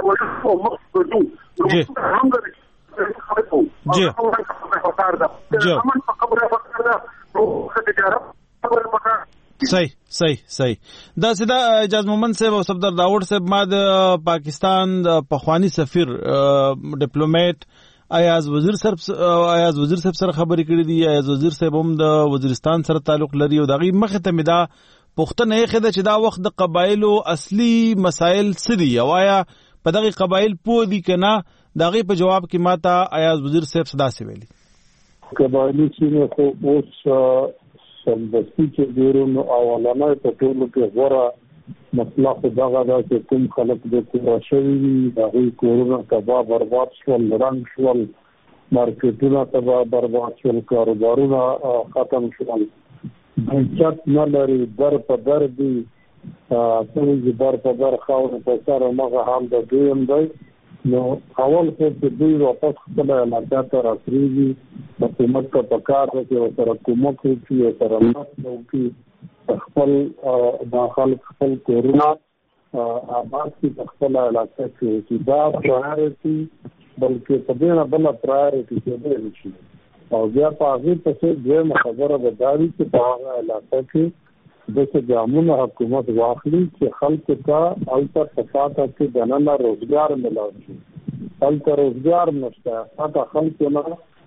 صحیح دا سیدا اجاز مومن صاحب او صفدر داوود صاحب ما د پاکستان د پخوانی سفیر ډیپلوماټ ایاز وزیر صاحب سره خبرې کړې دي. ایاز وزیر صاحب هم د وزیرستان سره تعلق لري او دغه مخه ته مدا پښتنه یې خده چې دا وخت د قبایلو اصلي مسائل سدي او آیا په دغه قبایل پوه دي کنه. دغه په جواب کې ماته ایاز وزیر صاحب صدا سي ویلي قبایلی چې خو اوس سمدستي چې ډیرونو اولانه په ټولو کې غوړه مسله خو دغه ده چې کوم خلک د کورا شوي دي دغه کورونه تباہ برباد شول، رنګ شول، مارکیټونه تباہ برباد شول، کاروبارونه ختم شول، چت نه لري، در په در دي څنګه در په در خاورې په سر مغه حال د دویم دی. نو اول خو چې دوی واپس خپل علاقه ته راځي حکومت ته پکار دی چې سره حکومت کوي سره نو کې خپل داخل خپل کورونه آباد کی خپل علاقه کې دا پرایورټي بلکې په دې نه بل پرایورټي کې دی شي او بیا په هغه څه دوه خبره بداري چې په هغه علاقه کې د ګامونو حکومت واخلي چې خلک ته الته فساده کې دننه روزګار ملاوي شي. الته روزګار نشته هغه خلک نه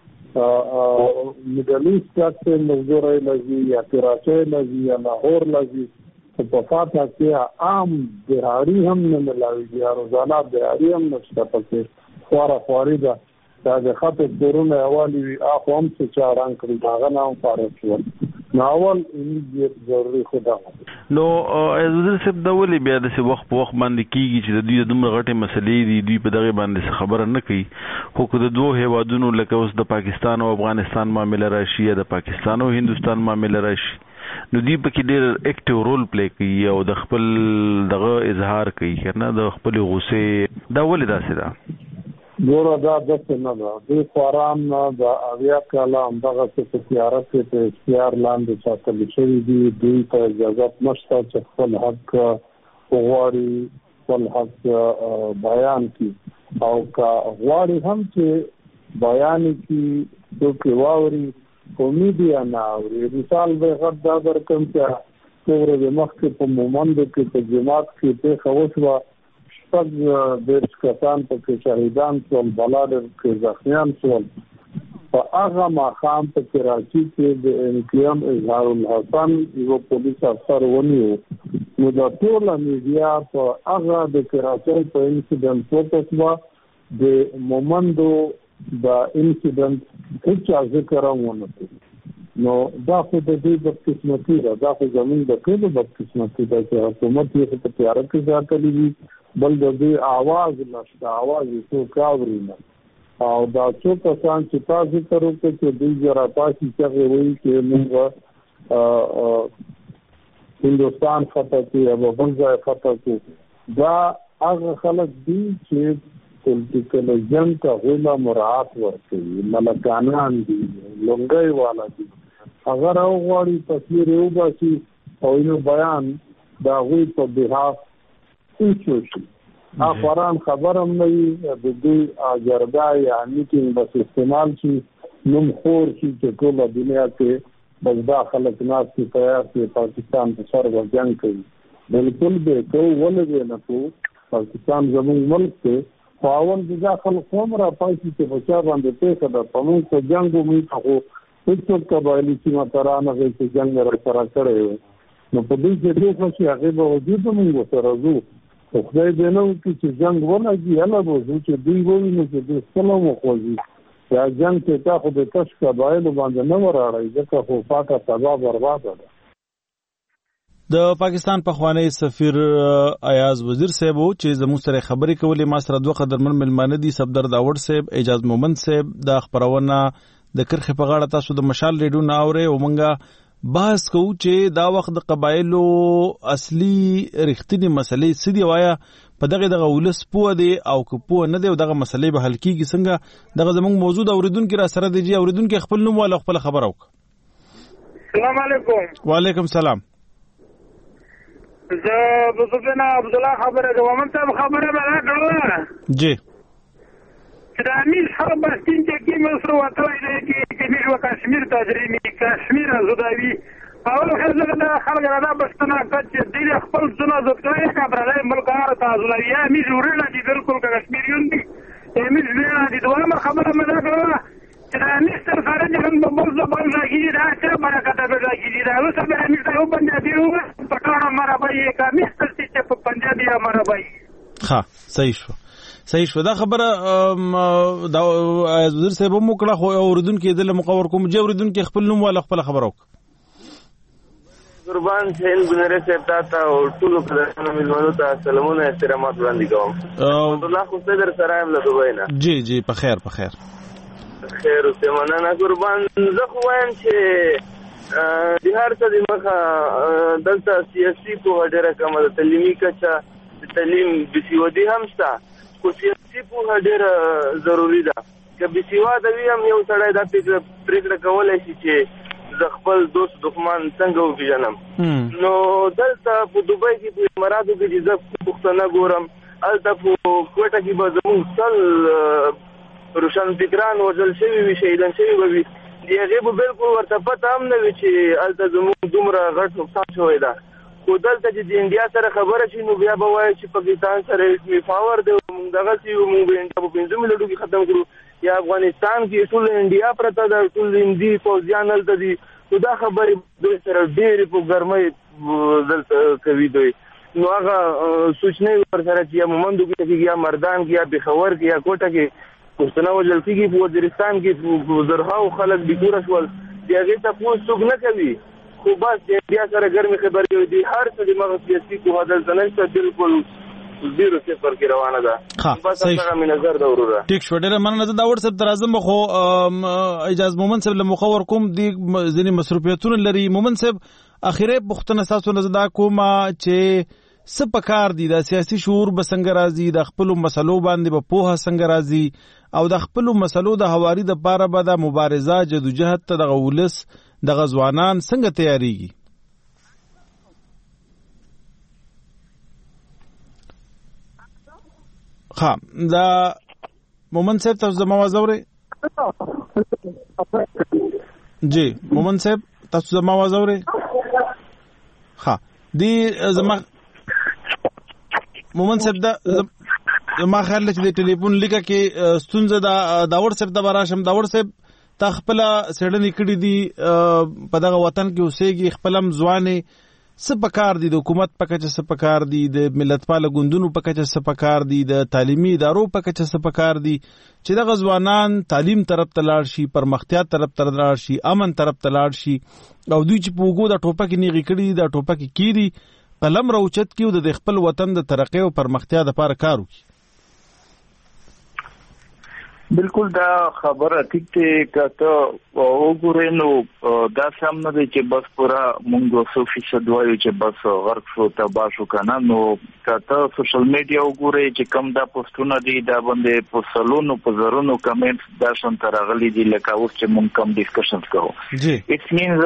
مډل ایست ته مزدوري لږی یا کراچۍ لږی یا لاهور لږی په فساده کې عام بهاري هم نه ملاوي یا روزانه بهاري هم نشته پکې خواري ده دا د خاطر درونه اوالي اخو هم څه چاران کړی دا نه هم فارغ شو ناول ایمیډیټ ضروري خدا نو وزیر صاحب دا ولې بیا د وخت په وخت باندې کیږي چې د دوی د دومره غټې مسلې دي دوی په دغه باندې خبره نه کوي خو که د دوه هیوادونو لکه اوس د پاکستان او افغانستان معامله راشي یا د پاکستان او هندوستان معامله راشي نو دوی پکې ډېر اکټیو رول پلی کوي او د خپل دغه اظهار کوي کنه د خپل غوسې دا ولې داسې ده ګوره دا داسې نه ده دوی خواران د اویا کاله همدغه په تیاره کې په اختیار لاندې ساتل شوي دي دوی ته اجازت نشته چې خپل حق وغواړي خپل حق بیان کړي او که غواړي هم چې بیان کړي څوک واوري خو میډیا نه اوري. مثال به غږ دا درکړم چې څو ورځې مخکې په مومند کې په جماعت کې پېښه وشوه شپږ دېرش کسان پکې شهیدان شول بلاډر کې زخمیان شول. په هغه ماښام په کراچي کې د انقلاب اظهار الحسن یو پولیس افسر ونیو نو دا ټوله میډیا په هغه د کراچۍ په انسیډنټ فوکس و د مومندو دا انسیډنټ هیڅ ذکر هم ونه کړ نو دا خو د دې بدقسمتي ده دا خو زموږ د ټولو بدقسمتي ده چې حکومت یې په تیاره کې ځاتلي وي بل د دې आवाज نشته، आवाज څوک اوري نه. او دا څو کسان چې تاسو ته وروته چې دوی جرا پاسي چې وایي چې موږ هندوستان فتح کې او بل ځای فتح کې، دا هغه خلک دي چې پولیټیکل جنګ ته غوښه مراعات ورکوي، ملکانان دي، لونګي والا دي. اگر او غواړي تصویر یو باسي او یو بیان دا غوي په بهاف څه شي افران خبرم نه د دې اجردا یا میټینګ بس استعمال شي نوم خور شي چې ټول دنیا کې بس دا خلک ناس کې تیار چې پاکستان په سر ورجنګ کوي. بالکل به کو ولې نه کو پاکستان زموږ ملک ته خواون د ځخل قوم را پاتې چې بچا باندې ته دا پمون کو جنگو می خو هیڅ قبایلی چې ماترانه چې جنگ را سره کړی نو په دې کې د څه هغه به وجود موږ سره زو خدای دې نو چې جنگ ولګي هله به چې دوی وایي نو چې د سلام خوږي یا جنگ ته تا خو د تش قبایل باندې نه وراړي ځکه خو پاکه تباہ برباد ده. د پاکستان پخوانی سفیر ایاز وزیر صاحب چې زموږ سره خبرې کولې، ما سره دوه قدرمن ملمانه دي، صفدر داوود صاحب، اعجاز مومند صاحب. د خبرونه د کرخه په غاړه تاسو د مشال ریډیو نه اورئ او مونږه بحث کوو چې دا وخت د قبایلو اصلي رښتینی مسلې څه دي، وایا په دغه ولس پوه دی او که پوه نه دی او دغه مسلې به حل کیږي څنګه. دغه زموږ موضوع د اوریدونکو را سره دی. جی اوریدونکو خپل نوم او خپل خبر وک. السلام علیکم. وعلیکم السلام. زه بزرګنا عبد الله خبره کوم. ته خبره به راکړه جی چې د امیر حرب باستین چې مصر وتاوی دی چې میشو کشمیر تجربی کشمیر زداوی اول خلک دا خلک را بستنا کچ دې خپل ځنه زکای خبره ملکار تاسولوی یا میشو ورنه دي بالکل کشمیریون دي امیر ورنه دي دوه خبره مده کړه چې د امیر سره سره هم په بل ځای کې دا چې برکت به راځي دا اوس به امیر ته وبندې دی په کار مرابای کامل چې په پنجابي مرابای. ها صحیح شو دا خبره دا وزیر صاحب مو کړه خو اوریدونکو د مقور کوم چې اوریدونکو خپل نوم ولا خپل خبر وک. قربان حسین بنره صاحب ته او ټول کډه ملمنو ته سلامونه احترامات وړاندې کوم. الله خو صدر سرایم له دوی نه. جی په خیر خیر اوسه مننه قربان. زه خو وایم چې د هر څه د مخه دلته سیاسي په ډېره کمه د تعلیمي کچه د تعلیم بسیودي هم شته، خو سیاسي پوهه ډېره ضروري ده. که بسیواده وي هم یو سړی دا پرېکړه کولی شي چې زه خپل دوست دښمن څنګه وپېژنم. نو دلته په دوبۍ کې په اماراتو کې چې زه پښتانه ګورم، هلته په کوټه کې به زموږ سل روشنفکران وژل شوي وي، شهیدان شوي به وي، د هغې به بالکل ورته پته هم نه وي چې هلته زموږ دومره غټ نقصان شوی ده. خو دلته چې د انډیا سره خبره شي نو بیا به وایي چې پاکستان سره اسمي پاور دی، موږ دغسې یو، موږ به انډیا په 5 میلیونو کې ختم کړو، یا افغانستان کې ټول انډیا پرته ده، ټول هندي پوځیان هلته دي. نو دا خبرې دوی سره ډېرې په ګرمۍ دلته کوي دوی. نو هغه سوچنې ورسره چې یا مومندو کې کېږي، یا مردان کې، یا پېښور کې، یا کوټه کې پښتانه وژل کېږي، په وزیرستان کې زرهاو خلک بېکوره شول، د هغې تپوس څوک نه کوي. خو بس د انډیا سره ګرمې خبرې دي، هر څه د مغه سیاسي پوهه دلته نشته، بالکل 0-0 کې روانه ده. بس هغه مې نظر ده وروره. ټیک شو، ډېره مننه. زه داوود صاحب تر راځم، خو اعجاز مومند صاحب له مخور کوم دي ځینې مصروفیتونه لري. مومند صاحب اخیری پوښتنه ستاسو نه دا کومه چې څه پکار دي، د سیاسي شعور به څنګه راځي، د خپلو مسلو باندې به پوهه څنګه راځي، او د خپلو مسلو د هواري دپاره به د مبارزه جدوجهد ته دغه ولس دغه ځوانان څنګه تیاریږي؟ ها دا مومند صاحب تاسو زما आवाज اورئ؟ جی مومند صاحب تاسو زما आवाज اورئ؟ ها دی زما مومند صاحب دا زما خیال چې د ټلیفون لیکه کې ستونزه دا داوود صاحب ته براشم. داوود صاحب تا خپل سړنی کړی دي په دغه وطن کې اوسېږي، خپلم ځوانې څه پکار دي، د حکومت په کچه څه پکار دي، د ملتپاله ګوندونو په کچه څه پکار دي، د تعلیمي ادارو په کچه څه پکار دي چې دغه ځوانان تعلیم طرف ته لاړ شي، پرمختیا طرف ته لاړ شي، امن طرف ته لاړ شي، او دوی چې په وګو د ټوپک نیغې کړي دا ټوپک کیدي قلم راوچت کیو د خپل وطن د ترقی او پرمختیا لپاره کار وکړي. بالکل دا خبره ټیک ته کته وګورئ نو دا سم نه دی چې بس پورا مونږ 100% وایو چې بس غرق شو تباہ شو کنه. نو کته سوشل میډیا وګورئ چې کم دا پوسټونه دي دا باندې په سلونو په زرونو کمنټس دا شون ترغلي دي لکه اوس چې مونږ کم ډیسکشنز کوو. اټ مینز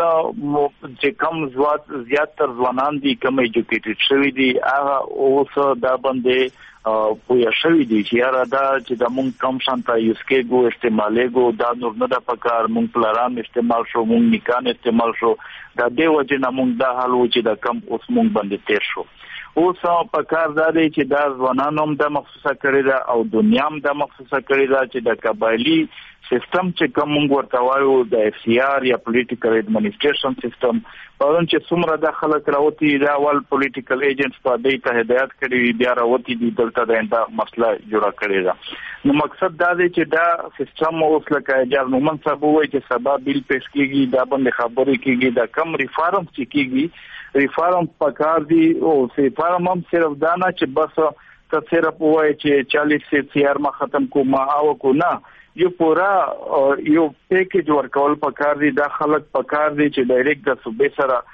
چې کم زیات تر ځوانان دي کم ایجوکیټډ شوی دي هغه اوس دا باندې پویا شوی دی چې یاره دا چې د مونږ کم شانتا یوز کېږو استعمالېږو دا نور نه د پکار مونږ پلاران استعمال شو مونږ نکان استعمال شو دا دی وجه نه مونږ دا حال و چې د کم اوس مونږ باندې تیر شو. اوس پکار دا دی چې دا ځوانانو هم د مخصوصه کړی دا او دنیا هم د مخصوصه کړی دا چې د قبایلی سیستم چې کوم موږ ورته وایو د اف سی آر یا پولیټیکل ایڈمنسټریشن سیستم پرون چې څومره د خلک راوتی دا ول پولیټیکل ایجنټس په دې ته هدایت کړی بیا راوتی دي دلته د انده مسله جوړه کړی دا. نو مقصد دا دی چې دا سیستم اوس لکه اجازه نو منصب وایي چې سبا بیل پیش کیږي دا باندې خبرې کیږي دا کم ریفارم چې کیږي ریفارم پکار دی او ریفارم هم صرف دا نه چې بس ته صرف وایي چې 40 سی آر ما ختم کوم او کو نه یو پورا یو پیکیج ورکول پکار دي دا خلک پکار دي چې ډایرکټ د صوبې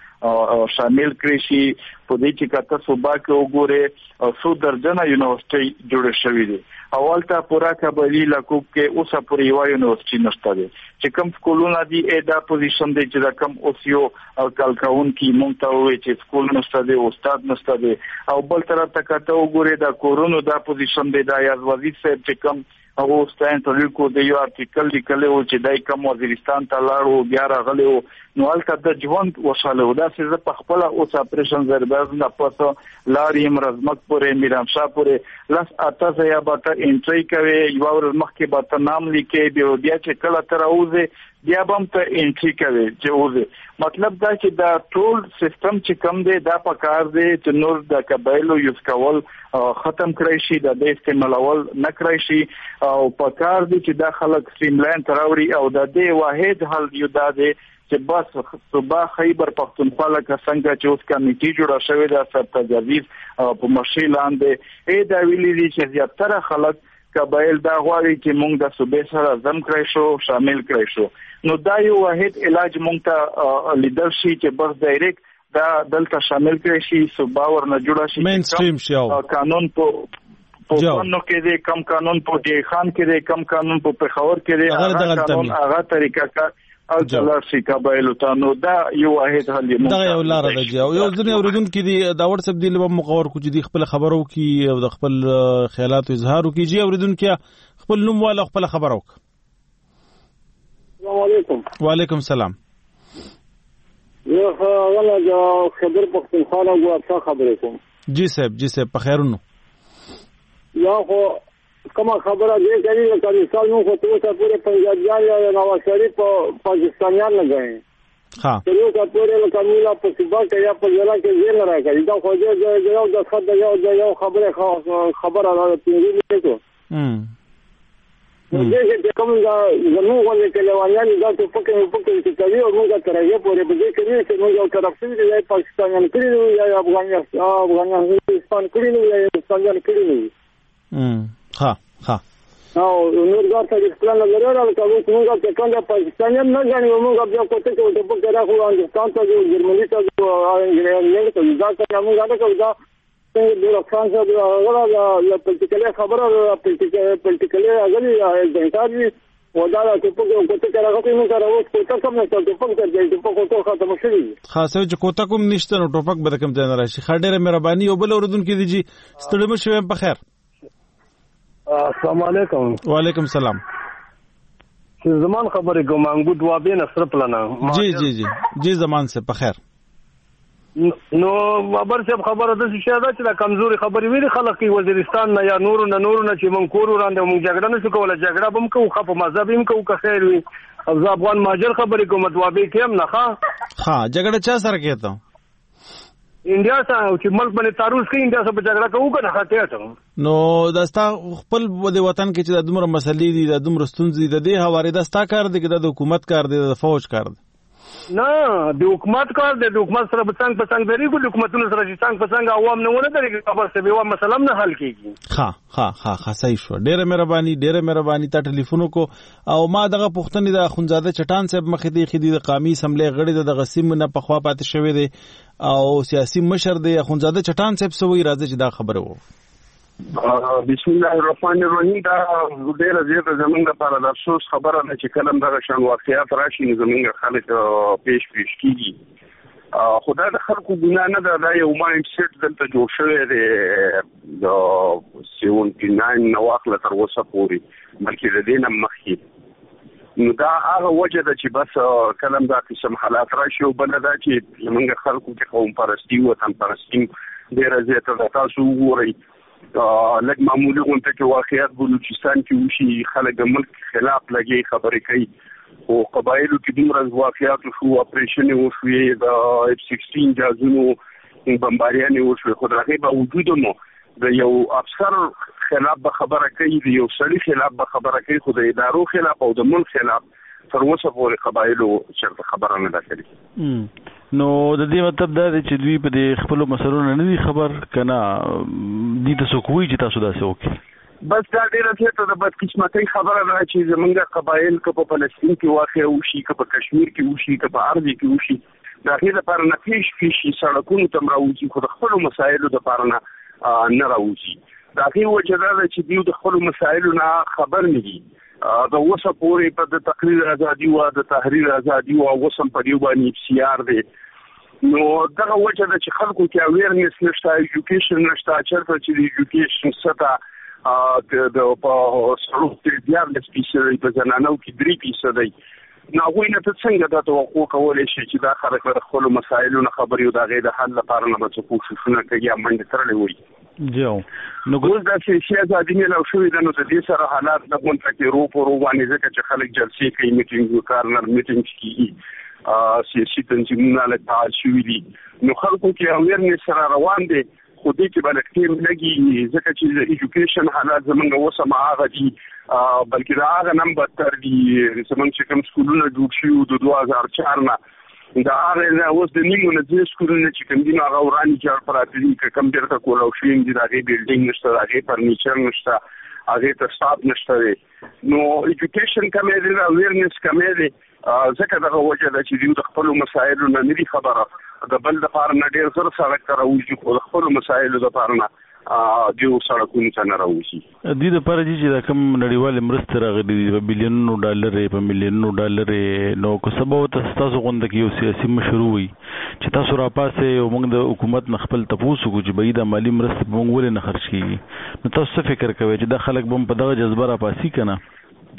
سره شامل کړي شي په دې چې کته صوبا کې وګوره 100 درجنه یونیورسيټي جوړ شوې دي. اول ته پورا قبایلی علاقو کې اوسه پورې یو یونیورسيټي نشته دي چې کوم سکولونه دي دا پوزیشن دي چې دا کوم اوس یو کالکاون کې مونږ ته وایي چې سکول نشته دي استاد نشته دي او بل طرف ته کته وګوره دا کورونو دا پوزیشن دي دا یاز وزیر صاحب چې کوم او ستاین ټول کو د یو ارټیکل لیکلو چې دای کوم وزیرستان ته لاړو بیا راغلی نو البته د ژوند وشاله دا چې په خپل اوس اپریشن زرباز نه پسو لاریم رزمک پورې میرانشاه پورې لاس اته یا باته انټری کوي یو ور مخکې باته نام لیکي بیا چې کله تر اوزه بیا هم ته انټری کوي چې اوزه مطلب دا چې دا ټول سیستم چې کم دی دا پکار دی چې نور د قبایلو یوز کول ختم کړی شي د استعمالول نه کړی شي او پکار دی چې دا خلک سټریملاین تراوري او د دې واحد حل یو دا دی چې بس صوبا خیبر پختونخوا لکه څنګه چې اوس کمیټي جوړه شوې ده سر تجاویز په مشي لاندې دا ویلي دي چې زیاتره خلک قبایل دا غواړي چې موږ د صوبې سره ضم کړی شو شامل کړی شو نو دا یو واحد علاج موږ ته لیدل شي چې بس ډایرکټ دا دلته شامل کړی شي صوبا ورنه جوړه شي مین سټریم شي قانون په قانون کې دی کم قانون په دی خان کې دی کم قانون په پېښور کې دی قانون هغه طریقه کا او جلار شي قبایل ته نو دا یو واحد حل دی دا یو لار ده یو ځنه اوریدون کې دی دا واتس اپ دی له مقور کو چې دی خپل خبرو کې او د خپل خیالات اظهار کوي چې اوریدون کې خپل نوم والا خپل خبرو السلام علیکم وعلیکم السلام یو غواړم د خبر پختونخوا او اپشا خبرې کوم جی صاحب په خیرونو یا خو کومه خبره دې کوي چې مثال نو خو ته پورې پنجابیان یا نواز شریف پاکستانیان نه غواړي ها یو کا پورې له کمیلا په سبا کې یا په ځلا کې زیر نه راځي دا خو دې یو د خد یو خبره راځي پیږي ته دې چې کوم دا زموږ ولې کلیوانیان دا ته پکې چې کوي او موږ ترې پورې به دې کوي چې موږ یو طرف څخه دی پاکستانیان کړی یا افغانستان کړی یا پاکستانیان کړی ها او نور دا څه پلان لري راځي چې موږ ته څنګه پاکستانیان نه غواړي موږ بیا کوته چې په کړه خو هندستان ته جرمني ته انګلیسي ته دا څنګه موږ دا کوو د فرانس د هغه پولیټیکل خبره پولیټیکل هغه ځانګړي ودا ته په کوته کړه غوښتنه موږ راوځو کوته کوم نه څه په دې په کوته ختم شوی خاصه چې کوته کوم نشته نو ټوپک به کوم ځای نه راشي خډيره مهرباني او بل اوردون کې دي ستړي مشوي په خیر السلام علیکم وعلیکم السلام زمان خبرې کوم انګو دوابې نصر پلانا جی زمان سے په خیر نو خبر صاحب خبره د څه ده چې د کمزوري خبرې ویلي خلک وزیرستان نه یا نور نه چې مونږ کور وړاندې مونږ جګړه نه کوله جګړه به کوو خو په مذهب هم کوو که خیر وي افغان ماجر خبرې کوم دوابې کې هم نه ها جګړه چا سره کېته انډیا سره چې ملک باندې تعرض کوي انډیا سره جګړه کوو کنه خاطر نو داستا خپل د وطن کې چې د دومره مسلې دي د دومره ستونزې دي د دې حواله داستا کار دي چې د حکومت کار دي د فوج کار دي نه د حکومت کار د حکومت سره په څنګه پسنګ دري کو حکومتونو سره چې څنګه پسنګ عوام نه ونه دري خبر څه به مسله نه حل کیږي. ها صحیح شو. ډیره مهرباني تا ټلیفون کو او ما دغه پښتنې د اخونزاده چټان صاحب مخې دی خدي د قومي اسمبلی غړي د غسیم نه په خوا پاتې شوی دی او سیاسي مشر دی اخونزاده چټان صاحب سوي راځي چې دا خبره وو. بسم الله الرحمن الرحیم. دا ډیره زیاته زمونږ لپاره د افسوس خبره ده چې کلم دغه شان واقعیات راشي نو زمونږ خلک پیش کیږي. خدای د خلکو ګناه نه ده، دا یو مایند سیټ دلته جوړ شوی دی د 79 نو واخله تر اوسه پورې، بلکې د دې نه مخکې. نو دا هغه وجه ده چې بس کلم دا قسم حالات راشي او بل دا چې زمونږ خلکو کې قوم پرستی وطن پرستی ډیره زیاته ده. تاسو وګورئ لږ معمولی غونډه کې واقعیت بلوچستان کې وشي، خلک د ملک خلاف لګي خبرې کوي او قبایلو کې دومره واقعیات شو، اپریشن وشوې د F-16 جازونو بمباریانې وشوې، خو د هغې باوجود مو د یو افسر خلاف به خبره کوي، د یو سړي خلاف به خبره کوي، خو د ادارو خلاف او د ملک خلاف تر اوسه پورې قبایلو چېرته خبره نه ده کړې. نو د دې مطلب دا دی چې دوی په دې خپلو مسلو نه دي خبر که نه دې ته څوک وایي چې تاسو داسې وکړئ. بس دا ډیره زیاته د بدقسمتۍ خبره ده چې زمونږ قبایل که په فلسطین کې واقع وشي، که په کشمیر کې وشي، که په ارض کې وشي، د هغې لپاره نه پیش سړکونو ته هم راوځي، خو د خپلو مسایلو دپاره نه راوځي. د هغې وجه دا ده چې دوی د خپلو مسایلو نه خبر نه دي. د اوسه پورې په د تقریر ازادي وه، د تحریر ازادي وه، اوس هم په دې باندې FCR دی. نو دغه وجه ده چې خلکو کې اویرنس نشته، ایجوکیشن نشته. چېرته چې د ایجوکیشن سطح د په سړو کې 14% په زنانو کې 3%. نو هغوی نه ته څنګه دا توقع کولی شي چې دا خلک د خپلو مسایلو نه خبرې او د هغې د حل لپاره نه به څه کوښښونه کوي یا منډې تړلې وي. نو اوس دا سیاسي ازادي میلاو شوې ده، نو د دې سره حالات د غونډه کې رو په رو باندې ځکه چې خلک جلسې کوي، میټینګ کارنر میټینګ کېږي، سیاسي تنظیمونه لږ فعال شوي دي. نو خلکو کې اویرنس سره روان دی، خو دې کې به لږ ټیم لګي ځکه چې د ایجوکیشن حالات زمونږ اوس هم هغه دي، بلکې د هغه نه هم بدتر دي. زمونږ چې کوم سکولونه جوړ شوي د 2004 نه، د هغې نه اوس د نیمو نه ځینې سکولونه چې کوم دي نو هغه ورانې جوړ پراته دي، که کوم بېرته کولاو شوي دي، د هغې بلډینګ نشته، د هغې فرنیچر نشته، هغې ته سټاف نشته دی. نو ایجوکیشن کمی دی، اویرنس کمی دی، ځکه دغه وجه ده چې دوی د خپلو مسایلو نه نه دي خبره. د بل دپاره نه ډېر زر سړک ته راوځي، خو د خپلو مسایلو دپاره نه دوی سړکونو ته نه راوځي. دوی دپاره چې دا کوم نړیوالې مرستې راغلي دي په بلیونونو ډالرې، په میلیونونو ډالرې، نو که سبا ورته ستاسو غونډه کې یو سیاسي مشر ووایي چې تاسو راپاسئ او موږ د حکومت نه خپل تپوس وکړو چې بهي دا مالي مرستې په موږ ولې نه خرج کېږي، نو تاسو څه فکر کوئ چې دا خلک به هم په دغه جذبه راپاسي که نه؟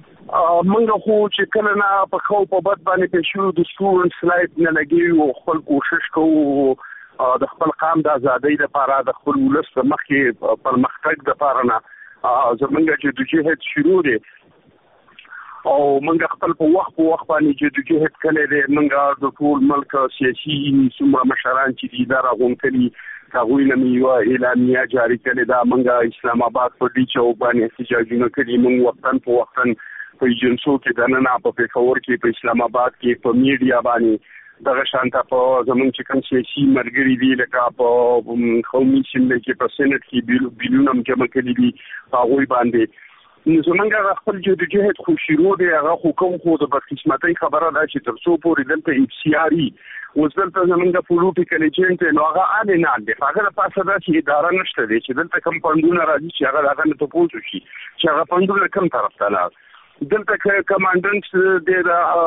منګه خو چې کله نه په خو په بد باندې پېښو د سټوډنټس لایف نه لګي او خپل کوشش کوو د خپل قام د ازادۍ لپاره، د خپل ولس د مخکې پرمختګ لپاره نه زمونږ جدوجهد شروع دی او منګه خپل په وخت باندې جدوجهد کړی دی. منګه د ټول ملک سیاسي څومره مشران چې دي دا راغونډلي، هغوی نه مې یوه اعلامیه جاري کړې ده. منګه اسلام آباد په دې چوک باندې احتجاجونه کړي، موږ وختن په وختن په ایجنسو کې دننه په پېښور کې، په اسلام آباد کې، په میډیا باندې دغه شانته په زمونږ چې کوم سیاسي ملګري دي لکه په قومي اسمبلی کې، په سینټ کې بیلونه هم جمع کړي دي په هغوی باندې. نو زمونږ هغه خپل جدوجهد خو شروع دی، هغه خو کوم خو د بدقسمتۍ خبره ده چې تر څو پورې دلته FCR اوس دلته زمونږ پولیټیکل ایجنټ دی، نو هغه نه دی، هغه د پاسه داسې اداره نشته دی چې دلته کوم فنډونه راځي چې هغه د هغه نه تپوس وشي چې هغه فنډونه کوم طرف ته لاړ. دلته کمانډنټ دی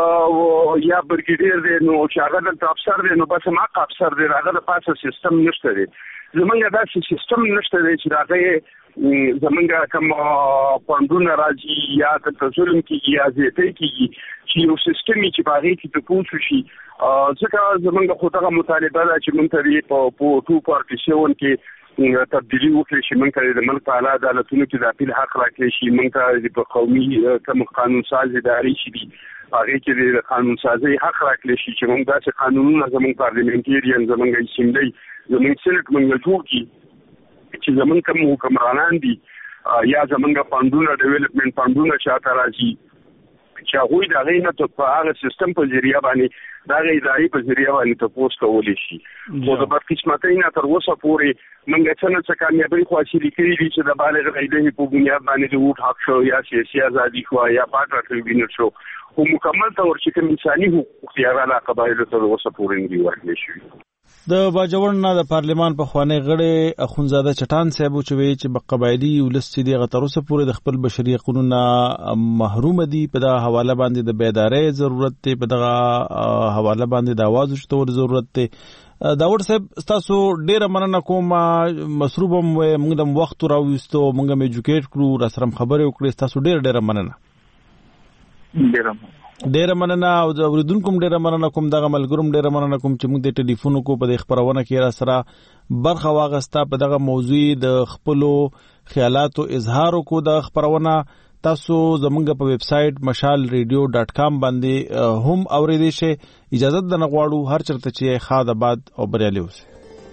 یا برګیډیر دی، نو چې هغه دلته افسر دی، نو بس هماغه افسر دی، هغه د پاسه سیستم نشته دی. زمونږ داسې سیستم نشته دی چې د هغې زمونږ کوم فنډونه راځي یا دلته ظلم کېږي یا زیاتی کېږي چې یو سیستم چې په هغې کې تپوس وشي. ځکه زمونږ خو دغه مطالبه ده چې موږ ته دې په 247 کې تبدیلی وکړي چې موږ ته د ملک په اعلی عدالتونو کې د اپیل حق راکړی شي، موږ ته په قومي کوم قانون ساز ادارې چې دي هغې کې د قانون سازۍ حق راکړی شي چې موږ داسې قانونونه زموږ پارلیمنټیرین، زموږ اسمبلی، زموږ سینټ موږ جوړ کړي چې زموږ کوم حکمرانان دي یا زموږ فنډونه ډیولپمنټ فنډونه چاته راځي چې هغه د غینه ته په هغه سیستم په ذریعہ باندې دا غیداري په ذریعہ باندې تاسو کولای شي خو د بدقسمتۍ نه تر اوسه پورې موږ څنګه کامیابی خو حاصل کړې دي چې د بالغ غیدې په بنیاد باندې د ووټ حق شو یا سیاسي ازادي خو یا پاک ټریبیونل شو خو مکمل تور چې کوم انساني حقوق یې راغله قبایلو ته اوسه پورې نه ورکړل شي. د باجوړ نه د پارلمان په خوانی غړي اخونزاده چټان صاحب چوي چې په قبایلی ولست دي غتروسه پورې د خپل بشري حقوقونه محروم دي په دا حواله باندې د بیدارۍ ضرورت ته په دا حواله باندې د आवाज شتور ضرورت ته. داوود صاحب تاسو ډیره مننه کوم مسروبم موږ د وخت راوستو موږ مې ایجوکیټ کړو را سره خبرې وکړې تاسو ډیره مننه. ډیره مننه او د اوریدونکو ډیره مننه کوم دغه ملګروم ډیره مننه کوم چې موږ د ټلیفون کو په خبرونه کې را سره برخه واغستا په دغه موضوع د خپل خیالاتو اظهار کو د خبرونه تاسو زمونږ په ویب سټ mashalradio.com باندې هم اوریدئ شئ. اجازه ده نغواړو هر چرته چې خاد آباد او بریالي اوسئ.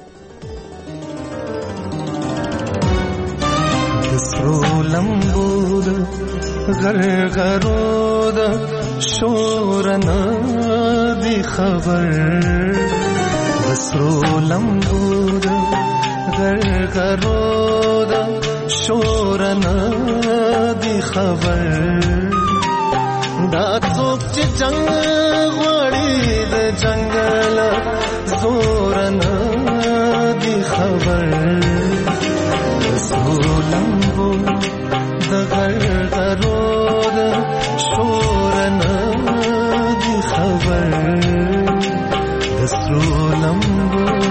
دسرو لمبود غرغرود شورنا دی خبر دسرو لمبود غرغرود شورنا دی خبر دا څوک چې جنگ غوړي د جنگل زورنا دی خبر دسرو لمبود د غرغرود شورنا دی خبر دسرو لمبود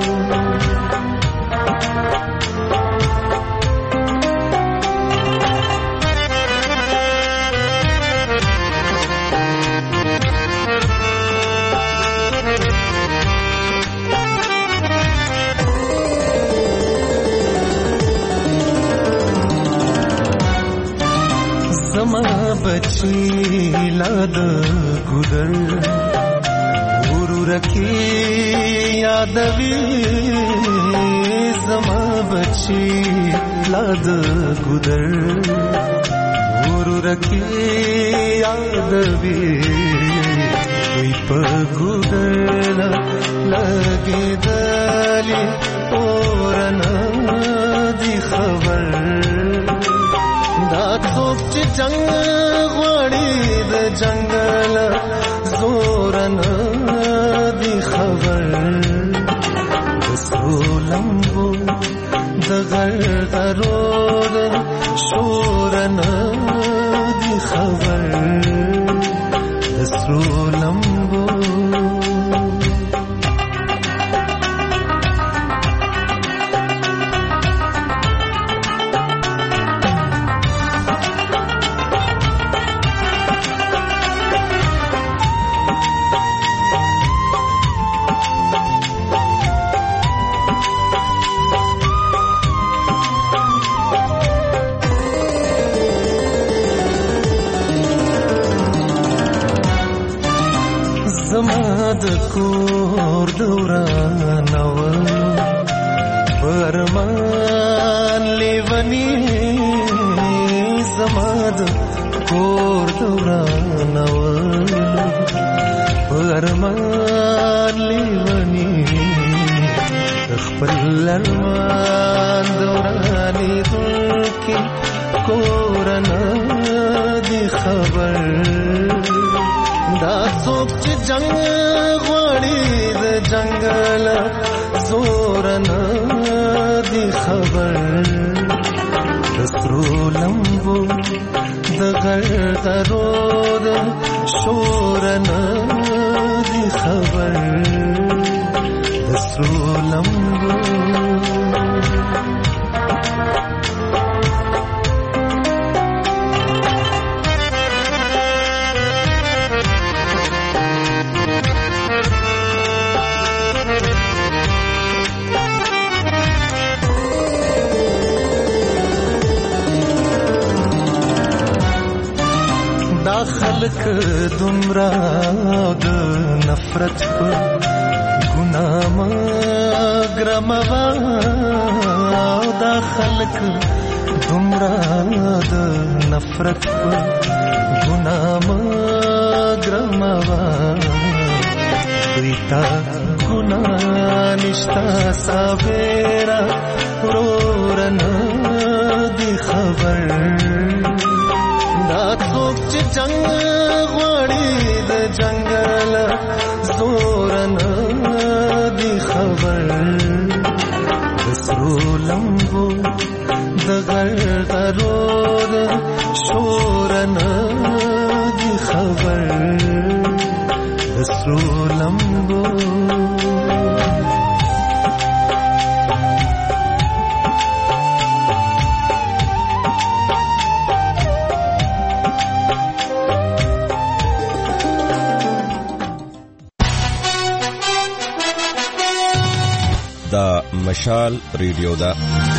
बची लाद गुदर गुरु रखी यादवी जमा बची लाद गुदर गुरु रखी यादवी कोई पगुदर लगे दली और दी खबर دا څوک چې جنگ غوړي د جنگل زورنا دی خبر دسرو لمبو د غرغرود شورنا دی خبر دسرو لمبو کور دوران اول پرمان لیونی زماد کور دوران اول پرمان لیونی خپل ارمان دورانی دلکی کورنا دی خبر دا څوک چې جنگ غوړي د جنگل زورنا دی خبر دسرو لمبو د غرغرود شورنا دی خبر دسرو لمبو خلق دمرا د نفرت په ګناه مګرموا دا خلق دمرا د نفرت په ګناه موا دویتا گناه نشتا سابیرا رورنا دی خبر دا څوک چې جنگ غواړي د جنگل زورنا دی خبر سرو لمبو د غرغرو شورنا دی خبر سرو لمبو دا مشال ریډیو دا